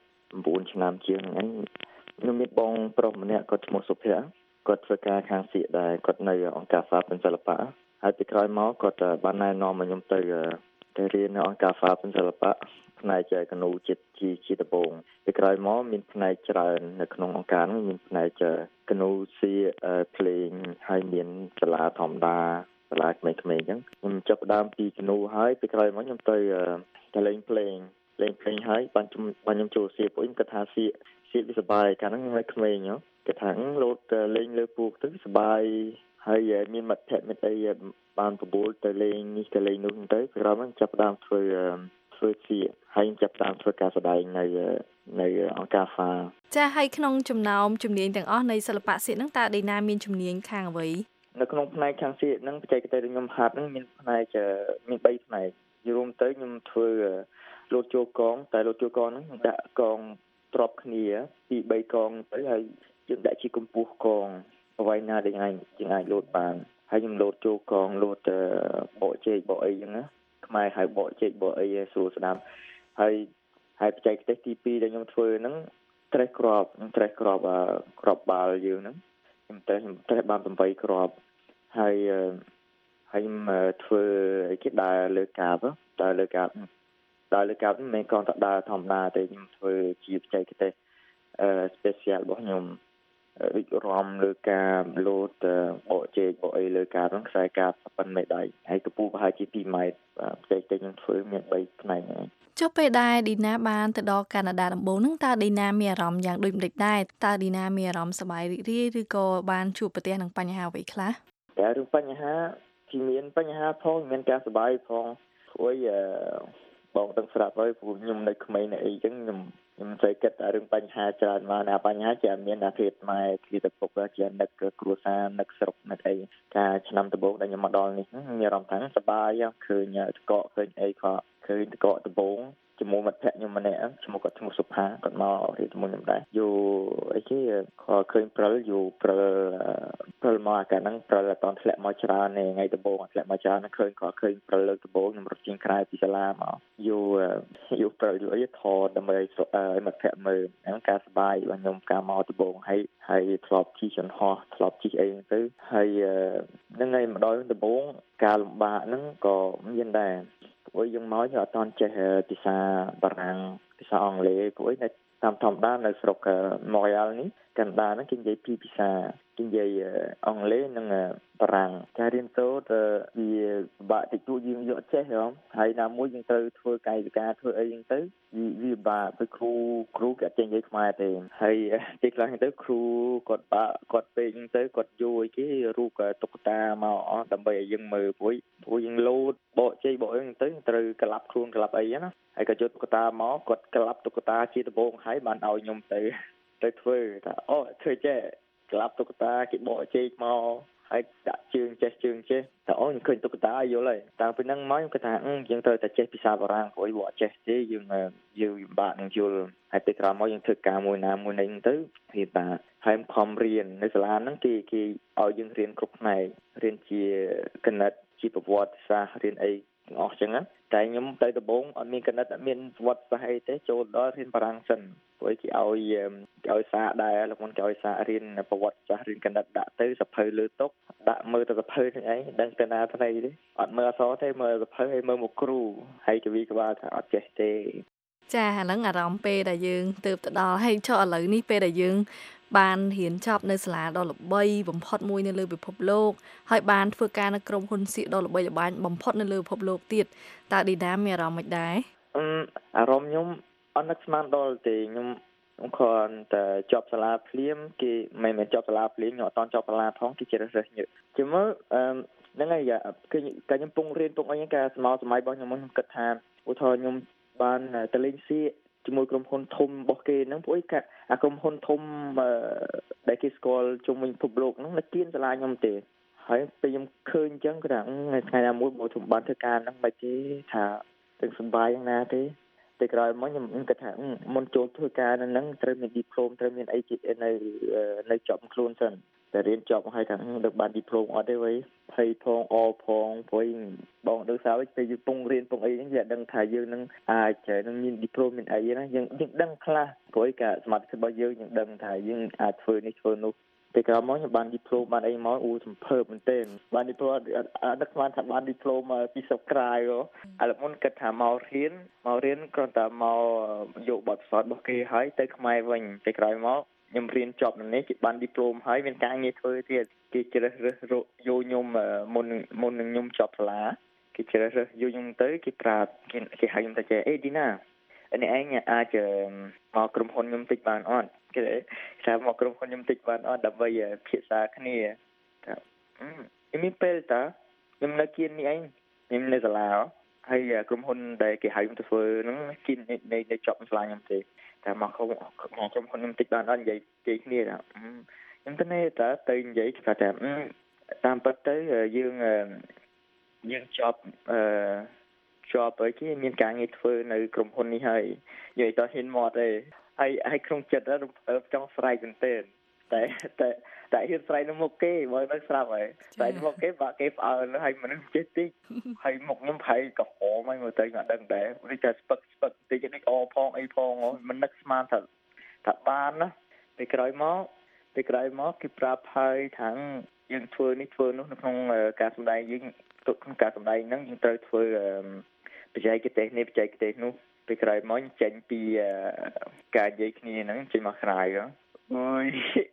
9ឆ្នាំជាងហ្នឹងខ្ញុំមានបងប្រុសម្នាក់គាត់ឈ្មោះសុភ័ក្រគាត់ធ្វើការខាងសៀកដែរគាត់នៅអង្គការហ្វាពេនសិល្បៈហើយពីក្រោយមកគាត់បានណែនាំឲ្យខ្ញុំទៅទៅរៀននៅអង្គការហ្វាពេនសិល្បៈផ្នែកជាកនូជាតិជាជាដំបូងពីក្រោយមកមានផ្នែកច្រើននៅក្នុងអង្គការនោះមានផ្នែកកនូសៀកភ្លេងហើយមានសាលាធម្មតាសាលាក្មេងៗអញ្ចឹងខ្ញុំចាប់ផ្ដើមពីកនូហើយពីក្រោយមកខ្ញុំទៅទៅលេងភ្លេងលេងភ្លេងហើយបានខ្ញុំបានខ្ញុំចូលសៀកពួកខ្ញុំគាត់ថាសៀកសៀកវាសប្បាយកាលហ្នឹងខ្ញុំនៅក្មេងហ៎គេថាលោតលេងលើពូកទៅសប្បាយហើយមានមិត្តភក្តិមិត្តអីបានបបួលទៅលេងនេះទៅលេងនោះទៅក្រោយមកចាប់ផ្ដើមធ្វើធ្វើសៀកហើយចាប់ផ្ដើមធ្វើការសម្ដែងនៅនៅអង្គការហ្វាចាហើយក្នុងចំណោមជំនាញទាំងអស់នៃសិល្បៈសៀកហ្នឹងតើឌីណាមានជំនាញខាងអ្វីនៅក្នុងផ្នែកខាងសៀកហ្នឹងបច្ចេកទេសដែលខ្ញុំហាត់ហ្នឹងមានផ្នែកមាន3ផ្នែករួមទៅខ្ញុំធ្វើលោតចូលកងតែលោតចូលកងហ្នឹងដាក់កងទ្រាប់គ្នាពី3កងទៅហើយយើងដាក់ជាកម្ពស់កងអ្វីណាដែលអាចយើងអាចលោតបានហើយខ្ញុំលោតចូលកងលោតបកជែកបកអីចឹងណាខ្មែរហៅបកជែកបកអីស្រួលស្ដាប់ហើយហើយបច្ចេកទេសទី2ដែលខ្ញុំធ្វើហ្នឹងត្រេះក្របត្រេះក្របក្របបាល់យើងហ្នឹងខ្ញុំត្រេះខ្ញុំត្រេះបាន8គ្រាប់ហើយហើយខ្ញុំធ្វើអីគេដើរលើកាបដើរលើកាបដើរលើកាបមិនមែនគ្រាន់តែដើរធម្មតាទេខ្ញុំធ្វើជាបច្ចេកទេសអឺ special របស់ខ្ញុំវិរំលើការលោតបកជែកបកអីលើការហ្នឹងខ្សែការប៉ុណ្ណេះដៃហើយកម្ពស់ប្រហែលជាtwoម៉ែត្រផ្សេងៗខ្ញុំធ្វើមានthreeផ្នែកហ្នឹងចុះពេលដែលឌីណាបានទៅដល់កាណាដាដំបូងហ្នឹងតើឌីណាមានអារម្មណ៍យ៉ាងដូចម្តេចដែរតើឌីណាមានអារម្មណ៍សប្បាយរីករាយឬក៏បានជួបប្រទះនឹងបញ្ហាអ្វីខ្លះតែរឿងបញ្ហាគឺមានបញ្ហាផងមានការសប្បាយផងព្រោះបងដឹងស្រាប់ហើយព្រោះខ្ញុំនៅក្មេងនៅអីចឹងខ្ញុំខ្ញុំស្អីគិតតែរឿងបញ្ហាច្រើនមកណាបញ្ហាជាមានអាធិបម៉ែគឺទៅពុកជានឹកគ្រួសារនឹកស្រុកនឹកអីការឆ្នាំដំបូងដែលខ្ញុំមកដល់នេះមានអារម្មណ៍ថាសប្បាយឃើញតកកឃើញអីក៏ឃើញតកកដំបូងជាមួយមិត្តភក្តិខ្ញុំម្នាក់ឈ្មោះគាត់ឈ្មោះសុផាគាត់មករៀនជាមួយខ្ញុំដែរយូអីគេគាត់ឃើញព្រិលយូព្រិលព្រិលមកអាកាហ្នឹងព្រិលអត់តធ្លាក់មកច្រើនទេថ្ងៃដំបូងធ្លាក់មកច្រើនឃើញគាត់ឃើញព្រិលលើកដំបូងខ្ញុំរត់ចេញក្រៅពីសាលាមកយូយូព្រិលយូអីថតដើម្បីឲ្យមិត្តភក្តិមើលហ្នឹងការសប្បាយរបស់ខ្ញុំការមកដំបូងហើយហើយធ្លាប់ជិះចន្ទហោះធ្លាប់ជិះអីហ្នឹងទៅហើយហ្នឹងហើយម្ដងដំបូងការលំបាកហ្នឹងក៏មានដែរព្រោះយើងមកយើងអត់តន់ចេះភាសាបារាំងភាសាអង់គ្លេសព្រោះនៅតាមធម្មតានៅស្រុកម៉ូរីអល់នេះកាណាដាហ្នឹងគេនិយាយពីរភាសាគេនិយាយអង់គ្លេសនិងបារាំងការរៀនសូត្រវាពិបាកតិចតួចយើងយកចេះហ៎ហើយណាមួយយើងត្រូវធ្វើកាយវិការធ្វើអីហ្នឹងទៅវាពិបាកទៅគ្រូគ្រូគេអត់ចេះនិយាយខ្មែរទេហើយទីខ្លះហ្នឹងទៅគ្រូគាត់បាក់គាត់ពេកហ្នឹងទៅគាត់យួរគេរូបតុក្កតាមកដើម្បីឲ្យយើងមើលព្រោះព្រោះយើងលោតបកជ័យបកអីហ្នឹងទៅត្រូវក្លាប់ខ្លួនក្លាប់អីណាហើយក៏យកតុក្កតាមកគាត់ក្លាប់តុក្កតាជាដំបូងហើយបានឲ្យខ្ញុំទៅទៅធ្វើថាអូធ្វើចេះក្លាប់តុក្កតាគេបកជ័យមកហើយដាក់ជើងចេះជើងចេះតែអូខ្ញុំឃើញតុក្កតាយល់ហើយតាំងពីហ្នឹងមកខ្ញុំគិតថាយើងត្រូវតែចេះភាសាបារាំងព្រោះបើអត់ចេះទេយើងយើងពិបាកនឹងយល់ហើយទៅក្រោយមកយើងធ្វើការមួយណាមួយនេះទៅវាបាក់ហើយខំរៀននៅសាលាហ្នឹងគេគេឲ្យយើងរៀនគ្រប់ផ្នែករៀនជាគណិតជាប្រវត្តិសាស្ត្ររៀនអីទាំងអស់ចឹងណាតែខ្ញុំទៅដំបូងអត់មានគណិតអត់មានប្រវត្តិសាស្ត្រអីទេចូលដល់រៀនបារាំងសិនព្រោះគេឲ្យគេឲ្យសារដែរលោកមុនគេឲ្យសាររៀនប្រវត្តិសាស្ត្ររៀនគណិតដាក់ទៅសភៅលើតុដាក់មើលទៅសភៅហ្នឹងឯងដឹងទៅណាផ្នែកទេអត់មើលអក្សរទេមើលសភៅហើយមើលមកគ្រូហើយគេវិក្បាលថាអត់ចេះទេចាឥឡូវអារម្មណ៍ពេលដែលយើងទៅទៅដល់ហើយចុះឥឡូវនេះពេលដែលយើងបានរៀនចប់នៅសាលាដ៏ល្បីបំផុតមួយនៅលើពិភពលោកហើយបានធ្វើការនៅក្រុមហ៊ុនសៀកដ៏ល្បីល្បាញបំផុតនៅលើពិភពលោកទៀតតើឌីណាមានអារម្មណ៍មិនដែរអឺអារម្មណ៍ខ្ញុំអត់នឹកស្មានដល់ទេខ្ញុំខ្ញុំគ្រាន់តែចប់សាលាភ្លាមគេមិនមែនចប់សាលាភ្លាមខ្ញុំអត់តន់ចប់សាលាផងគេជ្រើសរើសញើសជាមើលអឺហ្នឹងហើយគឺតែខ្ញុំពងរៀនពងអីហ្នឹងការស្មោសម័យរបស់ខ្ញុំខ្ញុំគិតថាឧទាហរណ៍ខ្ញុំបានទៅលេងសៀកជាមួយក្រុមហ៊ុនធំរបស់គេហ្នឹងព្រោះឯអាក្រុមហ៊ុនធំដែលគេស្គាល់ជុំវិញពិភពលោកហ្នឹងនៅគៀនសាលាខ្ញុំទេហើយពេលខ្ញុំឃើញអញ្ចឹងក៏ថាថ្ងៃណាមួយបើខ្ញុំបានធ្វើការហ្នឹងមិនទេថាទាំងសុបាយយ៉ាងណាទេតែក្រោយមកខ្ញុំគិតថាមុនចូលធ្វើការនៅហ្នឹងត្រូវមានឌីប្លូមត្រូវមានអីនៅនៅជាប់ខ្លួនសិនតែរៀនចប់ហើយថាដឹកបានឌីប្លូមអត់ទេវ៉ៃភ័យផងអផងព្រោះបងដឹងស្រាប់ពេលយើងពងរៀនពងអីហ្នឹងយើងដឹងថាយើងនឹងអាចនឹងមានឌីប្លូមមានអីណាយើងយើងដឹងខ្លះព្រោះការសមត្ថភាពរបស់យើងយើងដឹងថាយើងអាចធ្វើនេះធ្វើនោះតែក្រោយមកខ្ញុំបានឌីប្លូមបានអីមកអូសំភើបមែនទែនបានឌីប្លូមដឹកស្មានថាបានឌីប្លូមពីស្រុកក្រៅឥឡូវមុនគិតថាមករៀនមករៀនគ្រាន់តែមកយកបទពិសោធន៍របស់គេហើយទៅខ្មែរវិញតែក្រោយមកខ្ញុំរៀនចប់នៅនេះគេបានឌីប្លូមហើយមានការងារធ្វើទៀតគេជ្រើសរើសយកខ្ញុំមុនមុននឹងខ្ញុំចប់សាលាគេជ្រើសរើសយកខ្ញុំទៅគេប្រាប់គេគេហៅខ្ញុំទៅចេះអេឌីណានេះឯងអាចមកក្រុមហ៊ុនខ្ញុំតិចបានអត់គេថាមកក្រុមហ៊ុនខ្ញុំតិចបានអត់ដើម្បីភាសាគ្នាថាអឺមានពេលតាខ្ញុំនៅគៀននេះឯងខ្ញុំនៅសាលាហើយក្រុមហ៊ុនដែលគេហៅខ្ញុំទៅធ្វើហ្នឹងគៀននៅនៅចប់សាលាខ្ញុំទេតែមកក្រុមមកក្រុមហ៊ុនខ្ញុំតិចបានអត់និយាយគេគ្នាថាខ្ញុំទៅនេះតាទៅនិយាយថាតាមពិតទៅយើងយើងចប់អឺជាប់ហើយគេមានការងារធ្វើនៅក្រុមហ៊ុននេះហើយនិយាយតហ៊ានមកទេហើយហើយក្នុងចិត្តរំភើបចង់ស្រែកមែនទែនតែតែតែហ៊ានស្រែកនៅមុខគេបើនៅស្រាប់ហើយស្រែកនៅមុខគេបាក់គេផ្អើលហើយមនុស្សចេះតិចហើយមុខខ្ញុំប្រហែលក៏ហមហើយមើលទៅមិនដឹងដែរនេះតែស្ពឹកស្ពឹកតិចនេះអផងអីផងមិននឹកស្មានថាថាបានណាពេលក្រោយមកពេលក្រោយមកគេប្រាប់ហើយថាយើងធ្វើនេះធ្វើនោះនៅក្នុងការសម្ដែងយើងក្នុងការសម្ដែងហ្នឹងយើងត្រូវធ្វើបច្ចេកទេសនេះបច្ចេកទេសនោះពេលក្រោយមកចេញពីការនិយាយគ្នាហ្នឹងចេញមកក្រៅអូយ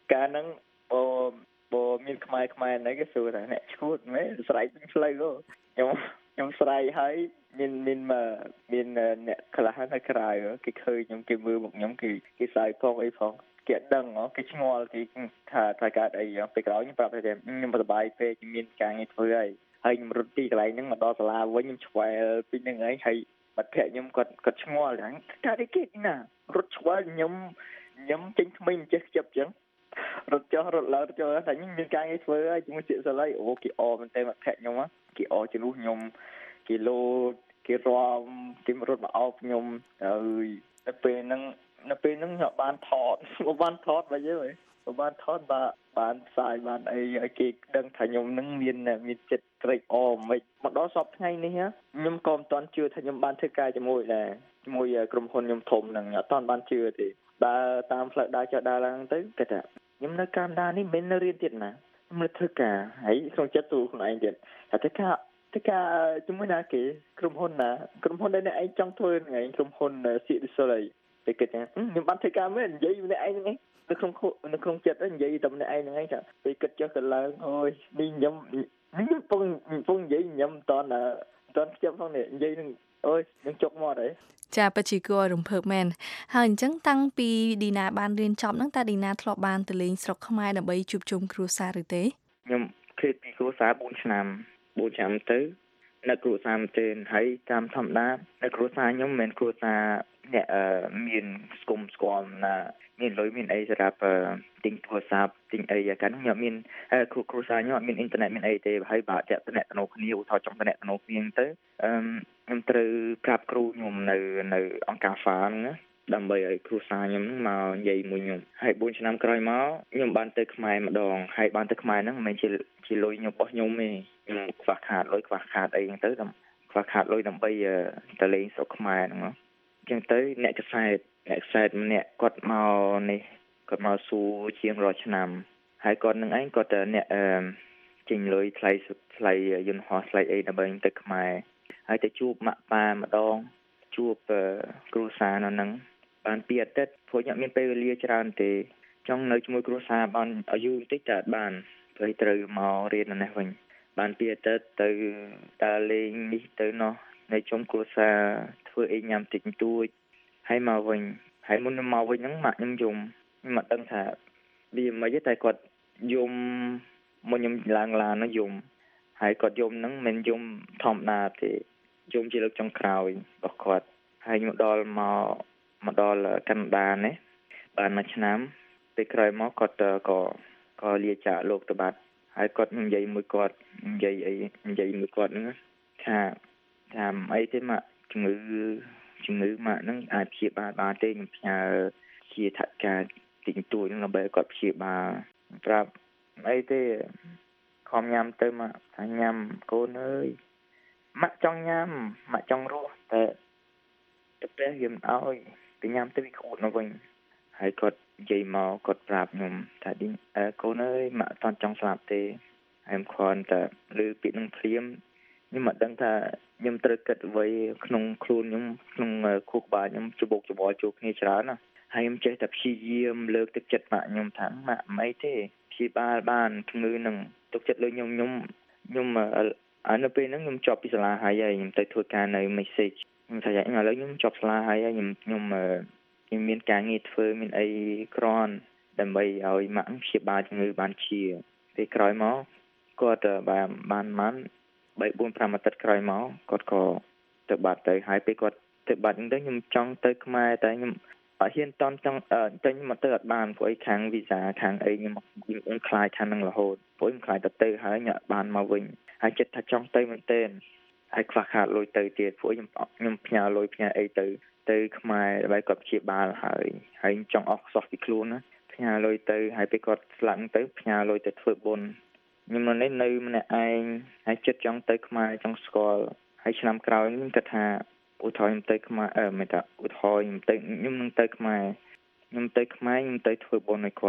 ការហ្នឹងបើបើមានខ្មែរខ្មែរហ្នឹងគេសួរថាអ្នកឈួតមែនស្រែកពេញផ្លូវខ្ញុំខ្ញុំស្រែកហើយមានមានមានអ្នកខ្លះនៅក្រៅគេឃើញខ្ញុំគេមើលមកខ្ញុំគេគេសើចផងអីផងគេអត់ដឹងគេឆ្ងល់គេថាថាកើតអីពេលក្រោយខ្ញុំប្រាប់ថាខ្ញុំសប្បាយពេកមានការងារធ្វើហើយហើយខ្ញុំរត់ពីកន្លែងហ្នឹងមកដល់សាលាវិញខ្ញុំឆ្វែលពីហ្នឹងហើយហើយបាត់ភ័ក្រខ្ញុំគាត់គាត់ឆ្ងល់ហ្នឹងថាអីគេណារត់ឆ្វែលខ្ញុំខ្ញុំចេញថ្មីមិនចេះខ្ជិបអញ្ចឹងរត់ចុះរត់ឡើងចុះតែខ្ញុំមានការងារធ្វើហើយជាមួយសៀកសាឡៃអូគេអមែនតើមកភ័ក្រខ្ញុំគេអជំនួសខ្ញុំគេលោតគេរំគេរត់មកអោបខ្ញុំហើយទៅពេលហ្នឹងនៅពេលហ្នឹងខ្ញុំបានថតបានថតមកយើបានថតបាទបានផ្សាយបានអីឲ្យគេដឹងថាខ្ញុំហ្នឹងមានមានចិត្តត្រេកអរមិនមកដល់សពថ្ងៃនេះខ្ញុំក៏មិនទាន់ជឿថាខ្ញុំបានធ្វើការជាមួយដែរជាមួយក្រុមហ៊ុនខ្ញុំធំហ្នឹងអត់ទាន់បានជឿទេដើរតាមផ្លូវដើរចុះដើរឡើងទៅគេថាខ្ញុំនៅកាណាដានេះមិននៅរៀនទៀតណាខ្ញុំនៅធ្វើការហើយក្នុងចិត្តទូខ្លួនឯងទៀតថាធ្វើការធ្វើការជាមួយណាគេក្រុមហ៊ុនណាក្រុមហ៊ុនដែលអ្នកឯងចង់ធ្វើហ្នឹងឯងក្រុមហ៊ុនស៊ីឌីសូឡៃតែគេថាខ្ញុំបានធ្វើការមែននិយាយម្នាក់ឯងហ្នឹងនៅក្នុងនៅក្នុងចិត្តនិយាយតែម្នាក់ឯងហ្នឹងឯងថាពេលគិតចុះទៅឡើងអូយនេះខ្ញុំខ្ញុំពងពងនិយាយខ្ញុំមិនតន់មិនតន់ខ្ជិបផងនេះនិយាយនឹងអូយខ្ញុំជុកមកហើយចាពិតជាគួររំភើបមែនហើយអញ្ចឹងតាំងពីឌីណាបានរៀនចប់ហ្នឹងតើឌីណាធ្លាប់បានទៅលេងស្រុកខ្មែរដើម្បីជួបជុំគ្រួសារឬទេខ្ញុំឃ្លាតពីគ្រួសារបួនឆ្នាំបួនឆ្នាំទៅនៅគ្រួសារមែនទេហើយតាមធម្មតានៅគ្រួសារខ្ញុំមិនមែនគ្រួសារអ្នកមានស្គមស្គាល់ណាមានលុយមានអីសម្រាប់ទិញទូរស័ព្ទទិញអីយ៉ាងហ្នឹងខ្ញុំមានគ្រូគ្រូសាស្ត្រខ្ញុំអត់មានអ៊ីនធឺណិតមានអីទេហើយបើតែតំណែងគ្នាឧទាហរណ៍ចង់តំណែងគ្នាទៅអឺខ្ញុំត្រូវប្រាប់គ្រូខ្ញុំនៅនៅអង្គការ ហ្វា ហ្នឹងណាដើម្បីឲ្យគ្រូសាស្ត្រខ្ញុំមកនិយាយមួយខ្ញុំហើយបួនឆ្នាំក្រោយមកខ្ញុំបានទៅខ្មែរម្ដងហើយបានទៅខ្មែរហ្នឹងមិនមែនជាជាលុយខ្ញុំរបស់ខ្ញុំទេខ្ញុំខ្វះខាតលុយខ្វះខាតអីហ្នឹងទៅខ្វះខាតលុយដើម្បីទៅលេងស្រុកខ្មែរហ្នឹងអញ្ចឹងទៅអ្នកកសែតអ្នកខ្សែតម្នាក់គាត់មកនេះគាត់មកសួរជាងរាល់ឆ្នាំហើយគាត់នឹងឯងគាត់អ្នកអឺចេញលុយថ្លៃថ្លៃយន្តហោះថ្លៃអីដើម្បីទៅខ្មែរហើយទៅជួបម៉ាក់ប៉ាម្ដងជួបគ្រូសានៅហ្នឹងបានពីអាទិត្យព្រោះខ្ញុំមានពេលវេលាច្រើនទេចង់នៅជាមួយគ្រួសារបានអាយុបន្តិចតែអត់បានព្រោះត្រូវមករៀននៅនេះវិញបានពីអាទិត្យទៅដើរលេងនេះទៅនោះនៅជុំគ្រួសារធ្វើអីញ៉ាំតិចតួចហើយមកវិញហើយមុនមកវិញហ្នឹងម៉ាក់ខ្ញុំយំខ្ញុំមិនដឹងថាវាមិនទេតែគាត់យំមកខ្ញុំឡើងឡាននោះយំហើយគាត់យំហ្នឹងមិនយំធម្មតាទេយំជាលើកចុងក្រោយរបស់គាត់ហើយខ្ញុំដល់មកមកដល់កាណាដានេះបានមួយឆ្នាំពេលក្រោយមកគាត់ក៏ក៏លាចាកលោកទៅបាត់ហើយគាត់និយាយមួយគាត់និយាយអីនិយាយមួយគាត់ហ្នឹងថាថាអីទេម៉ាក់ជំងឺជំងឺម៉ាក់ហ្នឹងអាចព្យាបាលបានទេខ្ញុំផ្ញើជាថវិកាតិចតួចហ្នឹងដើម្បីគាត់ព្យាបាលប្រាប់អីទេខំញ៉ាំទៅម៉ាក់ថាញ៉ាំកូនអើយម៉ាក់ចង់ញ៉ាំម៉ាក់ចង់រស់តែតែពេលខ្ញុំឲ្យទៅញ៉ាំទៅវាខូចមកវិញហើយគាត់និយាយមកគាត់ប្រាប់ខ្ញុំថាឌីកូនអើយម៉ាក់អត់ចង់ស្លាប់ទេហើយខ្ញុំគ្រាន់តែឮពាក្យនឹងភ្លាមខ្ញុំមិនដឹងថាខ្ញុំត្រូវគិតអ្វីក្នុងខ្លួនខ្ញុំក្នុងខួរក្បាលខ្ញុំច្បុកច្បល់ជួបគ្នាច្រើនណាហើយខ្ញុំចេះតែព្យាយាមលើកទឹកចិត្តម៉ាក់ខ្ញុំថាម៉ាក់មិនអីទេព្យាបាលបានជំងឺនឹងទុកចិត្តលើខ្ញុំខ្ញុំខ្ញុំអានៅពេលហ្នឹងខ្ញុំជាប់ពីសាលាហើយខ្ញុំទៅធ្វើការនៅ message ខ្ញុំថាឥឡូវខ្ញុំជាប់សាលាហើយខ្ញុំខ្ញុំខ្ញុំមានការងារធ្វើមានអីគ្រាន់ដើម្បីឲ្យម៉ាក់ព្យាបាលជំងឺបានជាពេលក្រោយមកគាត់បានបានបានបីបួនប្រាំអាទិត្យក្រោយមកគាត់ក៏ទៅបាត់ទៅហើយពេលគាត់ទៅបាត់ហ្នឹងទៅខ្ញុំចង់ទៅខ្មែរតែខ្ញុំអត់ហ៊ានតន់ចង់តែខ្ញុំមកទៅអត់បានព្រោះអីខាងវីសាខាងអីខ្ញុំខ្ញុំខ្លាចខាងហ្នឹងរហូតព្រោះខ្ញុំខ្លាចទៅទៅហើយខ្ញុំអត់បានមកវិញហើយចិត្តថាចង់ទៅមែនទែនហើយខ្វះខាតលុយទៅទៀតព្រោះខ្ញុំខ្ញុំផ្ញើលុយផ្ញើអីទៅទៅខ្មែរដើម្បីគាត់ព្យាបាលហើយហើយចង់អស់ខ្សោះពីខ្លួនណាផ្ញើលុយទៅហើយពេលគាត់ស្លាប់ទៅផ្ញើលុយទៅធ្វើបុណ្យខ្ញុំនៅនេះនៅម្នាក់ឯងហើយចិត្តចង់ទៅខ្មែរចង់ស្គាល់ហើយឆ្នាំក្រោយខ្ញុំគិតថាឧទាហរណ៍ខ្ញុំទៅខ្មែរអឺមិនថាឧទាហរណ៍ខ្ញុំទៅខ្ញុំនឹងទៅខ្មែរខ្ញុំទៅខ្មែរខ្ញុំទៅធ្វើបុណ្យឲ្យគាត់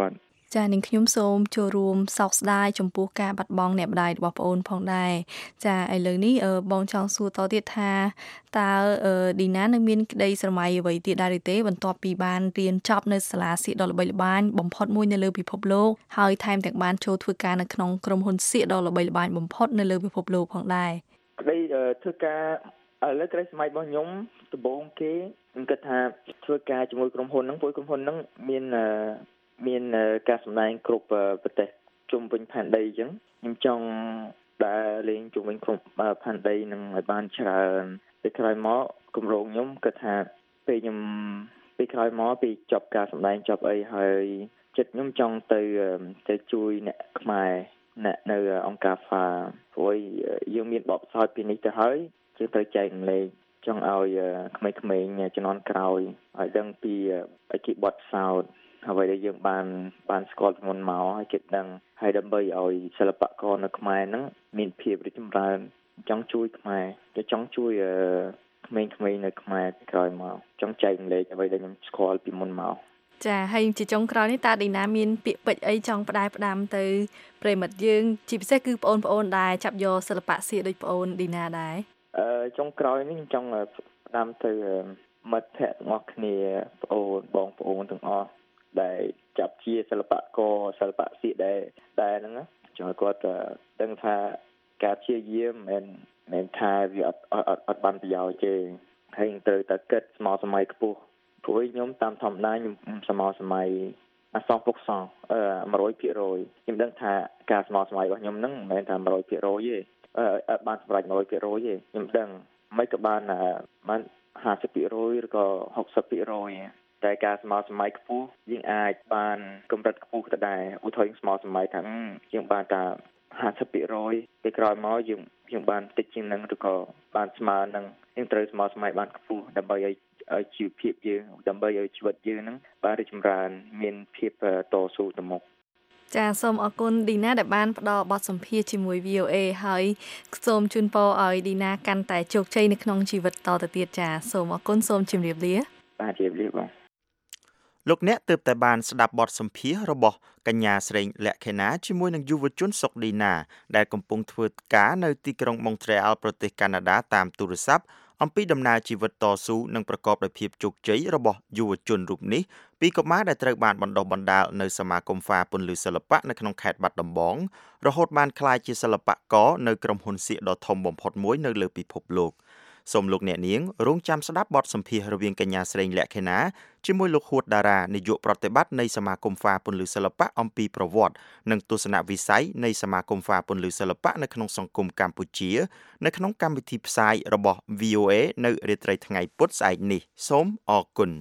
ចានាងខ្ញុំសូមចូលរួមសោកស្ដាយចំពោះការបាត់បង់អ្នកម្ដាយរបស់ប្អូនផងដែរចាឥឡូវនេះបងចង់សួរតទៀតថាតើឌីណានឹងមានក្តីស្រមៃអ្វីទៀតដែរឬទេបន្ទាប់ពីបានរៀនចប់នៅសាលាសៀកដ៏ល្បីល្បាញបំផុតមួយនៅលើពិភពលោកហើយថែមទាំងបានចូលធ្វើការនៅក្នុងក្រុមហ៊ុនសៀកដ៏ល្បីល្បាញបំផុតនៅលើពិភពលោកផងដែរក្តីធ្វើការឥឡូវក្តីសម័យរបស់ខ្ញុំដំបូងគេខ្ញុំគិតថាធ្វើការជាមួយក្រុមហ៊ុនហ្នឹងព្រោះក្រុមហ៊ុនហ្នឹងមានមានការសម្ដែងគ្រប់ប្រទេសជុំវិញផែនដីអញ្ចឹងខ្ញុំចង់ដើរលេងជុំវិញគ្រប់ផែនដីនឹងឲ្យបានច្រើនពេលក្រោយមកគម្រោងខ្ញុំគិតថាពេលខ្ញុំពេលក្រោយមកពីចប់ការសម្ដែងចប់អីហើយចិត្តខ្ញុំចង់ទៅទៅជួយអ្នកខ្មែរអ្នកនៅអង្គការ F A ព្រោះយើងមានបបផ្សោតពីនេះទៅហើយយើងត្រូវចែកម្លែកចង់ឲ្យក្មេងៗជំនាន់ក្រោយឲ្យដឹងពីអីគេបទផ្សោតអ្វីដែលយើងបានបានស្គាល់ពីមុនមកហើយគេដឹងហើយដើម្បីឲ្យសិល្បករនៅខ្មែរហ្នឹងមានភាពរីកចម្រើនចង់ជួយខ្មែរគេចង់ជួយក្មេងៗនៅខ្មែរក្រោយមកចង់ចែកម្លែកអ្វីដែលខ្ញុំស្គាល់ពីមុនមកចាហើយជាចុងក្រោយនេះតើឌីណាមានពាក្យពេចន៍អីចង់ផ្ដាយផ្ដាំទៅប្រិមិត្តយើងជាពិសេសគឺបងប្អូនដែរចាប់យកសិល្បៈសៀកដូចបងអូនឌីណាដែរអឺចុងក្រោយនេះខ្ញុំចង់ផ្ដាំទៅមិត្តភ័ក្តិទាំងអស់គ្នាបងអូនបងប្អូនទាំងអស់ដែលចាប់ជាសិល្បករសិល្បៈសៀកដែរដែរហ្នឹងចង់ឲ្យគាត់ដឹងថាការព្យាយាមមិនមែនថាវាអត់អត់អត់បានប្រយោជន៍ទេហើយត្រូវតែគិតស្មារតីខ្ពស់ព្រោះខ្ញុំតាមធម្មតាខ្ញុំស្មារតីអសងពុកសងអឺ one hundred percent ខ្ញុំដឹងថាការស្មារតីរបស់ខ្ញុំហ្នឹងមិនមែនថា one hundred percent ទេអឺបានសម្រេច one hundred percent ទេខ្ញុំដឹងមិនក៏បានបានfifty percent ឬក៏sixty percent តែការស្មារតីខ្ពស់យើងអាចបានកម្រិតខ្ពស់ទៅដែរឧទាហរណ៍ស្មារតីថាយើងបានតាfifty percent ពេលក្រោយមកយើងយើងបានតិចជាងនឹងឬក៏បានស្មើនឹងយើងត្រូវស្មារតីបានខ្ពស់ដើម្បីឲ្យឲ្យជីវភាពយើងដើម្បីឲ្យជីវិតយើងហ្នឹងបានរីកចម្រើនមានភាពតស៊ូទៅមុខចាសូមអរគុណឌីណាដែលបានផ្ដល់បទសម្ភាសន៍ជាមួយ V O A ហើយសូមជូនពរឲ្យឌីណាកាន់តែជោគជ័យនៅក្នុងជីវិតតទៅទៀតចាសូមអរគុណសូមជម្រាបលាបាទជម្រាបលាបងលោកអ្នកទើបតែបានស្ដាប់បទសម្ភាសន៍របស់កញ្ញាស្រីលក្ខិណាជាមួយនឹងយុវជនសុកឌីណាដែលកំពុងធ្វើការនៅទីក្រុង Montreal ប្រទេសកាណាដាតាមទូរស័ព្ទអំពីដំណើរជីវិតតស៊ូនិងប្រកបដោយភាពជោគជ័យរបស់យុវជនរូបនេះពីកុមារដែលត្រូវបានបណ្ដុះបណ្ដាលនៅសមាគមហ្វាពន្លឺសិល្បៈនៅក្នុងខេត្តបាត់ដំបងរហូតបានក្លាយជាសិល្បករនៅក្រុមហ៊ុនសៀកដ៏ធំបំផុតមួយនៅលើពិភពលោកសូមលោកអ្នកនាងរងចាំស្ដាប់បទសម្ភាសន៍រវាងកញ្ញាស្រីលក្ខិណាជាមួយលោកហួតតារានាយកប្រតិបត្តិនៃសមាគមហ្វាពន្លឺសិល្បៈអំពីប្រវត្តិនិងទស្សនវិស័យនៃសមាគមហ្វាពន្លឺសិល្បៈនៅក្នុងសង្គមកម្ពុជានៅក្នុងកម្មវិធីផ្សាយរបស់ V O A នៅរាត្រីថ្ងៃពុធស្អែកនេះសូមអរគុណ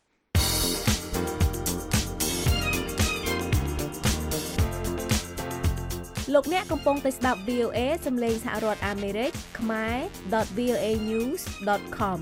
លោកអ្នកកំពុងតែស្ដាប់ V O A សំឡេងសហរដ្ឋអាមេរិកខ្មែរ dot v o a news dot com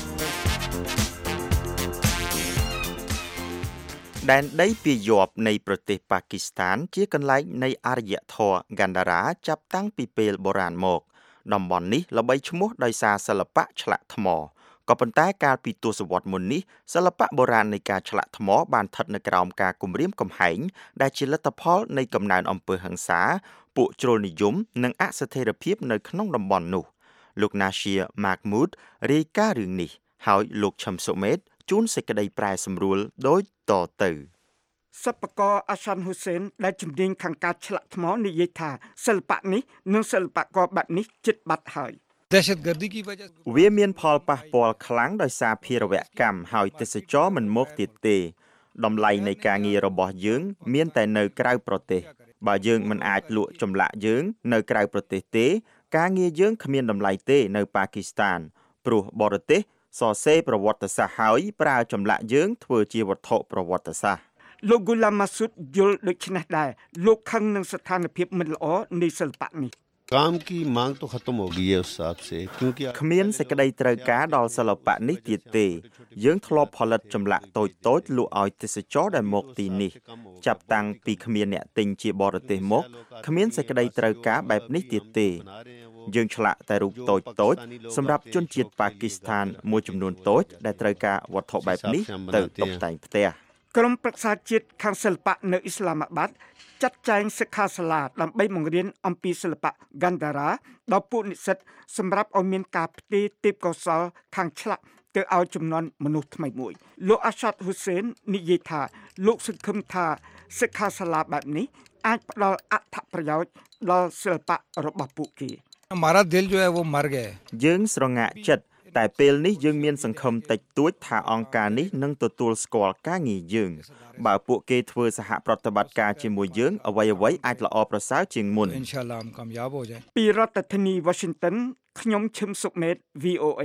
ដែនដីពាយ័ព្យនៃប្រទេសប៉ាគីស្ថានជាកន្លែងនៃអរិយធម៌ហ្គានដារាចាប់តាំងពីពេលបុរាណមកតំបន់នេះល្បីឈ្មោះដោយសារសិល្បៈឆ្លាក់ថ្មក៏ប៉ុន្តែកាលពីទសវត្សរ៍មុននេះសិល្បៈបុរាណនៃការឆ្លាក់ថ្មបានស្ថិតនៅក្រោមការគំរាមកំហែងដែលជាលទ្ធផលនៃកំណើនអំពើហិង្សាពួកជ្រុលនិយមនិងអស្ថិរភាពនៅក្នុងតំបន់នោះលោក Nashia Mahmood រាយការណ៍រឿងនេះហើយលោកឈឹមសុមេតជូនសេចក្តីប្រែសម្រួលដូចតទៅសិប្បករអាសានហ៊ូសេនដែលជំនាញខាងការឆ្លាក់ថ្មនិយាយថាសិល្បៈនេះនិងសិល្បករបែបនេះជិតបាត់ហើយវាមានផលប៉ះពាល់ខ្លាំងដោយសារភារវកម្មហើយទេសចរមិនមកទៀតទេតម្លៃនៃការងាររបស់យើងមានតែនៅក្រៅប្រទេសបើយើងមិនអាចលក់ចម្លាក់យើងនៅក្រៅប្រទេសទេការងារយើងគ្មានតម្លៃទេនៅប៉ាគីស្ថានព្រោះបរទេសសរសេរប្រវត្តិសាស្ត្រហើយប្រើចម្លាក់យើងធ្វើជាវត្ថុប្រវត្តិសាស្ត្រលោក Ghulam Masood យល់ដូចនេះដែរលោកខឹងនឹងស្ថានភាពមិនល្អនៃសិល្បៈនេះ काम की मांग तो खत्म हो गई है उस हिसाब से क्योंकि គ្មានសេចក្តីត្រូវការដល់សិល្បៈនេះទៀតទេយើងធ្លាប់ផលិតចម្លាក់តូចតូចលក់ឲ្យទេសចរដែលមកទីនេះចាប់តាំងពីគ្មានអ្នកទិញជាបរទេសមកគ្មានសេចក្តីត្រូវការបែបនេះទៀតទេយើងឆ្លាក់តែរូបតូចតូចសម្រាប់ជនជាតិប៉ាគីស្ថានមួយចំនួនតូចដែលត្រូវការវត្ថុបែបនេះទៅតុបតែងផ្ទះក្រុមប្រឹក្សាជាតិខាងសិល្បៈនៅអ៊ីស្លាមាបាតចាត់ចែងសិក្ខាសាលាដើម្បីបង្រៀនអំពីសិល្បៈ Gandhara ដល់ពួកនិស្សិតសម្រាប់ឲ្យមានការផ្ទេរទេពកោសល្យខាងឆ្លាក់ទៅឲ្យចំនួនមនុស្សថ្មីមួយលោក Ashad Hussain និយាយថាលោកសង្ឃឹមថាសិក្ខាសាលាបែបនេះអាចផ្ដល់អត្ថប្រយោជន៍ដល់សិល្បៈរបស់ពួកគេ हमारा दिल जो है वो मर गया យើងស្រងាក់ចិត្តតែពេលនេះយើងមានសង្ឃឹមតិចតួចថាអង្គការនេះនឹងទទួលស្គាល់ការងារយើងបើពួកគេធ្វើសហប្រតិបត្តិការជាមួយយើងអ្វីអ្វីអាចល្អប្រសើរជាងមុន इंशाल्लाह हम कामयाब हो जाएं ពីរដ្ឋធានី Washington ខ្ញុំឈឹមសុកមេត V O A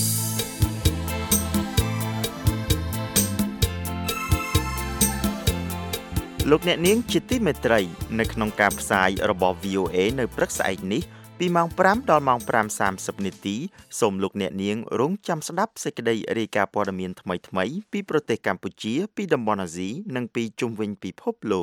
លោកអ្នកនាងជាទីមេត្រីនៅក្នុងការផ្សាយរបស់ V O A នៅព្រឹកស្អែកនេះពីម៉ោងប្រាំដល់ម៉ោងប្រាំសាមសិបនាទីសូមលោកអ្នកនាងរងចាំស្ដាប់សេចក្តីរាយការណ៍ព័ត៌មានថ្មីៗពីប្រទេសកម្ពុជាពីតំបន់អាស៊ីនិងពីជុំវិញពិភពលោក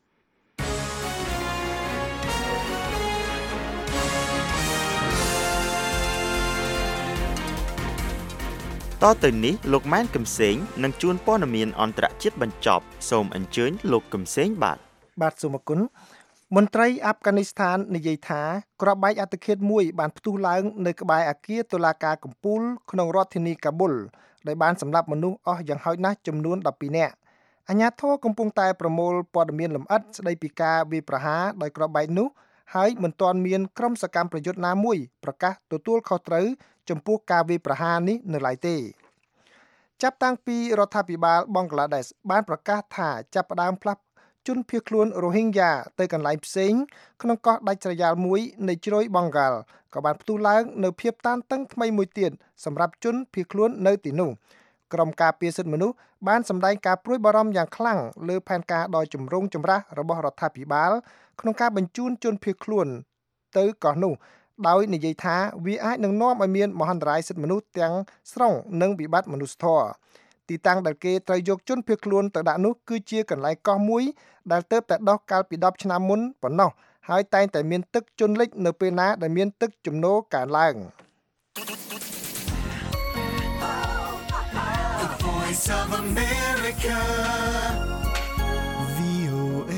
តទៅនេះលោកម៉ែនកំសែងនឹងជួនព័ត៌មានអន្តរជាតិបញ្ចប់សូមអញ្ជើញលោកកំសែងបាទបាទសូមអរគុណមន្ត្រីអាហ្វហ្គានីស្ថាននិយាយថាគ្រាប់បែកអត្តឃាតមួយបានផ្ទុះឡើងនៅក្បែរអគារតុលាការកំពូលក្នុងរដ្ឋធានីកាប៊ុលដែលបានសម្លាប់មនុស្សអស់យ៉ាងហោចណាស់ចំនួនដប់ពីរនាក់អាជ្ញាធរកំពុងតែប្រមូលព័ត៌មានលម្អិតស្ដីពីការវាយប្រហារដោយគ្រាប់បែកនោះហើយមិនទាន់មានក្រុមសកម្មប្រយុទ្ធណាមួយប្រកាសទទួលខុសត្រូវចំពោះការវាយប្រហារនេះនៅឡើយទេចាប់តាំងពីរដ្ឋាភិបាលបង់ក្លាដេសបានប្រកាសថាចាប់ផ្ដើមផ្លាស់ជនភៀសខ្លួនរ៉ូហីងយ៉ាទៅកន្លែងផ្សេងក្នុងកោះដាច់ស្រយាលមួយនៃជ្រោយបង់ហ្គាល់ក៏បានផ្ទុះឡើងនៅភាពតានតឹងថ្មីមួយទៀតសម្រាប់ជនភៀសខ្លួននៅទីនោះក្រុមការពារសិទ្ធិមនុស្សបានសម្ដែងការព្រួយបារម្ភយ៉ាងខ្លាំងលើផែនការដ៏ចម្រូងចម្រាសរបស់រដ្ឋាភិបាលក្នុងការបញ្ជូនជនភៀសខ្លួនទៅកោះនោះដោយនិយាយថាវាអាចនឹងនាំឲ្យមានមហន្តរាយសិទ្ធិមនុស្សទាំងស្រុងនិងវិបត្តិមនុស្សធម៌ទីតាំងដែលគេត្រូវយកជនភៀសខ្លួនទៅដាក់នោះគឺជាកន្លែងកោះមួយដែលទើបតែដោះកាលពីដប់ឆ្នាំមុនប៉ុណ្ណោះហើយតែងតែមានទឹកជន់លិចនៅពេលណាដែលមានទឹកជំនន់កើនឡើង The Voice of America V O A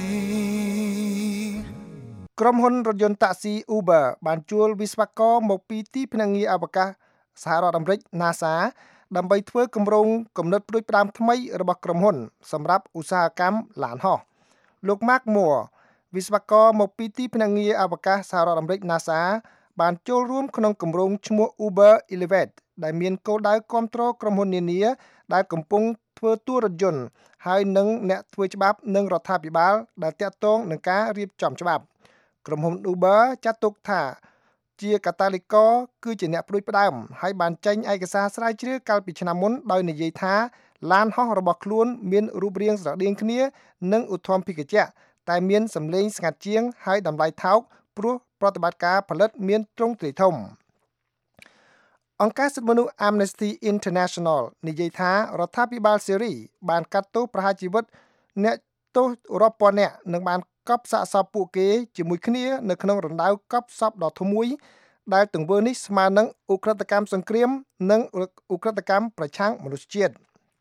ក្រុមហ៊ុនរថយន្តតាក់ស៊ី Uber បានជួលវិស្វករមកពីទីភ្នាក់ងារអវកាសសហរដ្ឋអាមេរិក NASA ដើម្បីធ្វើគម្រោងគំនិតផ្ដួចផ្ដើមថ្មីរបស់ក្រុមហ៊ុនសម្រាប់ឧស្សាហកម្មឡានហោះលោក Mark Moore វិស្វករមកពីទីភ្នាក់ងារអវកាសសហរដ្ឋអាមេរិក NASA បានចូលរួមក្នុងគម្រោងឈ្មោះ Uber Elevate ដែលមានគោលដៅគាំទ្រក្រុមហ៊ុននានាដែលកំពុងធ្វើតួរថយន្តហើយនិងអ្នកធ្វើច្បាប់និងរដ្ឋាភិបាលដែលតាក់ទងនឹងការរៀបចំច្បាប់ក្រុមហ៊ុន Uber ចាត់ទុកថាជាកាតាលីករគឺជាអ្នកផ្ដួចផ្ដើមហើយបានចេញឯកសារស្រាវជ្រាវកាលពីឆ្នាំមុនដោយនិយាយថាឡានហោះរបស់ខ្លួនមានរូបរាងស្រដៀងគ្នានិងឧទ្ធម្ភាគចក្រតែមានសម្លេងស្ងាត់ជាងហើយតម្លៃថោកព្រោះប្រតិបត្តិការផលិតមានទ្រង់ទ្រាយធំអង្គការសិទ្ធិមនុស្ស Amnesty International និយាយថារដ្ឋាភិបាលសេរីបានកាត់ទោសប្រហារជីវិតអ្នកទោសរាប់ពាន់នាក់និងបានកប់សាកសពពួកគេជាមួយគ្នានៅក្នុងរណ្ដៅកប់សពដ៏ធំមួយដែលទង្វើនេះស្មើនឹងឧក្រិដ្ឋកម្មសង្គ្រាមនិងឧក្រិដ្ឋកម្មប្រឆាំងមនុស្សជាតិ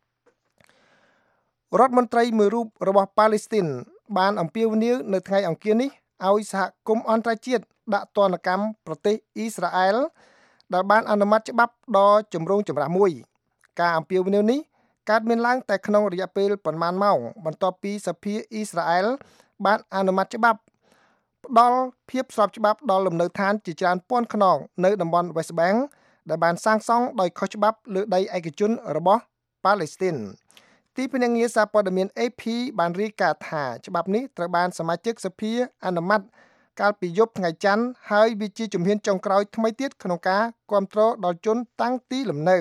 រដ្ឋមន្ត្រីមួយរូបរបស់ប៉ាឡេស្ទីនបានអំពាវនាវនៅថ្ងៃអង្គារនេះឲ្យសហគមន៍អន្តរជាតិដាក់ទណ្ឌកម្មប្រទេសអ៊ីស្រាអែលដែលបានអនុម័តច្បាប់ដ៏ចម្រូងចម្រាសមួយការអំពាវនាវនេះកើតមានឡើងតែក្នុងរយៈពេលប្រមាណម៉ោងបន្ទាប់ពីសភាអ៊ីស្រាអែលបានអនុម័តច្បាប់ផ្ដល់ភាពស្របច្បាប់ដល់លំនៅឋានជាច្រើនពាន់ខ្នងនៅតំបន់ West Bank ដែលបានសាងសង់ដោយខុសច្បាប់លើដីឯកជនរបស់ប៉ាឡេស្ទីនទីភ្នាក់ងារសារព័ត៌មាន A P បានរាយការណ៍ថាច្បាប់នេះត្រូវបានសមាជិកសភាអនុម័តកាលពីយប់ថ្ងៃច័ន្ទហើយវាជាជំហានចុងក្រោយថ្មីទៀតក្នុងការគាំទ្រដល់ជនតាំងទីលំនៅ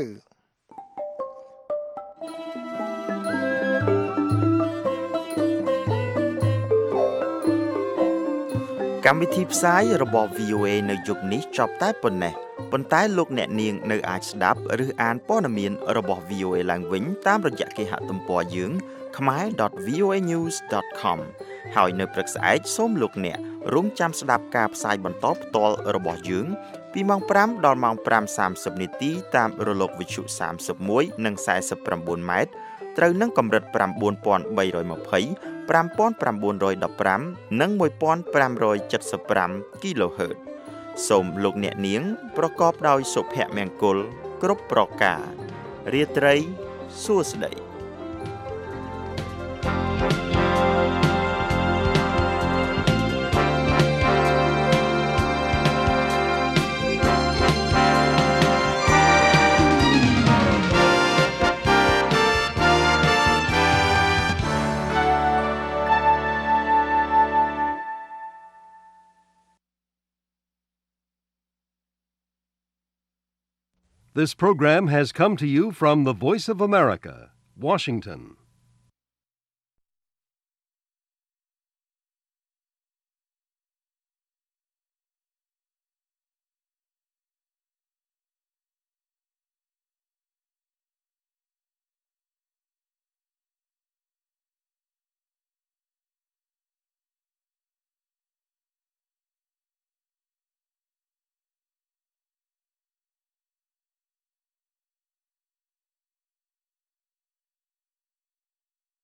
កម្មវិធីផ្សាយរបស់ V O A នៅយប់នេះចប់តែប៉ុណ្ណេះប៉ុន្តែលោកអ្នកនាងនៅអាចស្ដាប់ឬអានព័ត៌មានរបស់ V O A ឡើងវិញតាមរយៈគេហទំព័រយើង khmae dot voa news dot com ហើយនៅព្រឹកស្អែកសូមលោកអ្នករងចាំស្ដាប់ការផ្សាយបន្តផ្ទាល់របស់យើងពីម៉ោងប្រាំដល់ម៉ោងប្រាំសាមសិបនាទីតាមរលកវិទ្យុសាមសិបមួយនិងសែនសិបប្រាំបួនម៉ែត្រត្រូវនឹងកម្រិត9320 5915 និង1575 kHz សូមលោកអ្នកនាងប្រកបដោយសុភមង្គលគ្រប់ប្រការរាត្រីសួស្តី This program has come to you from the Voice of America, Washington.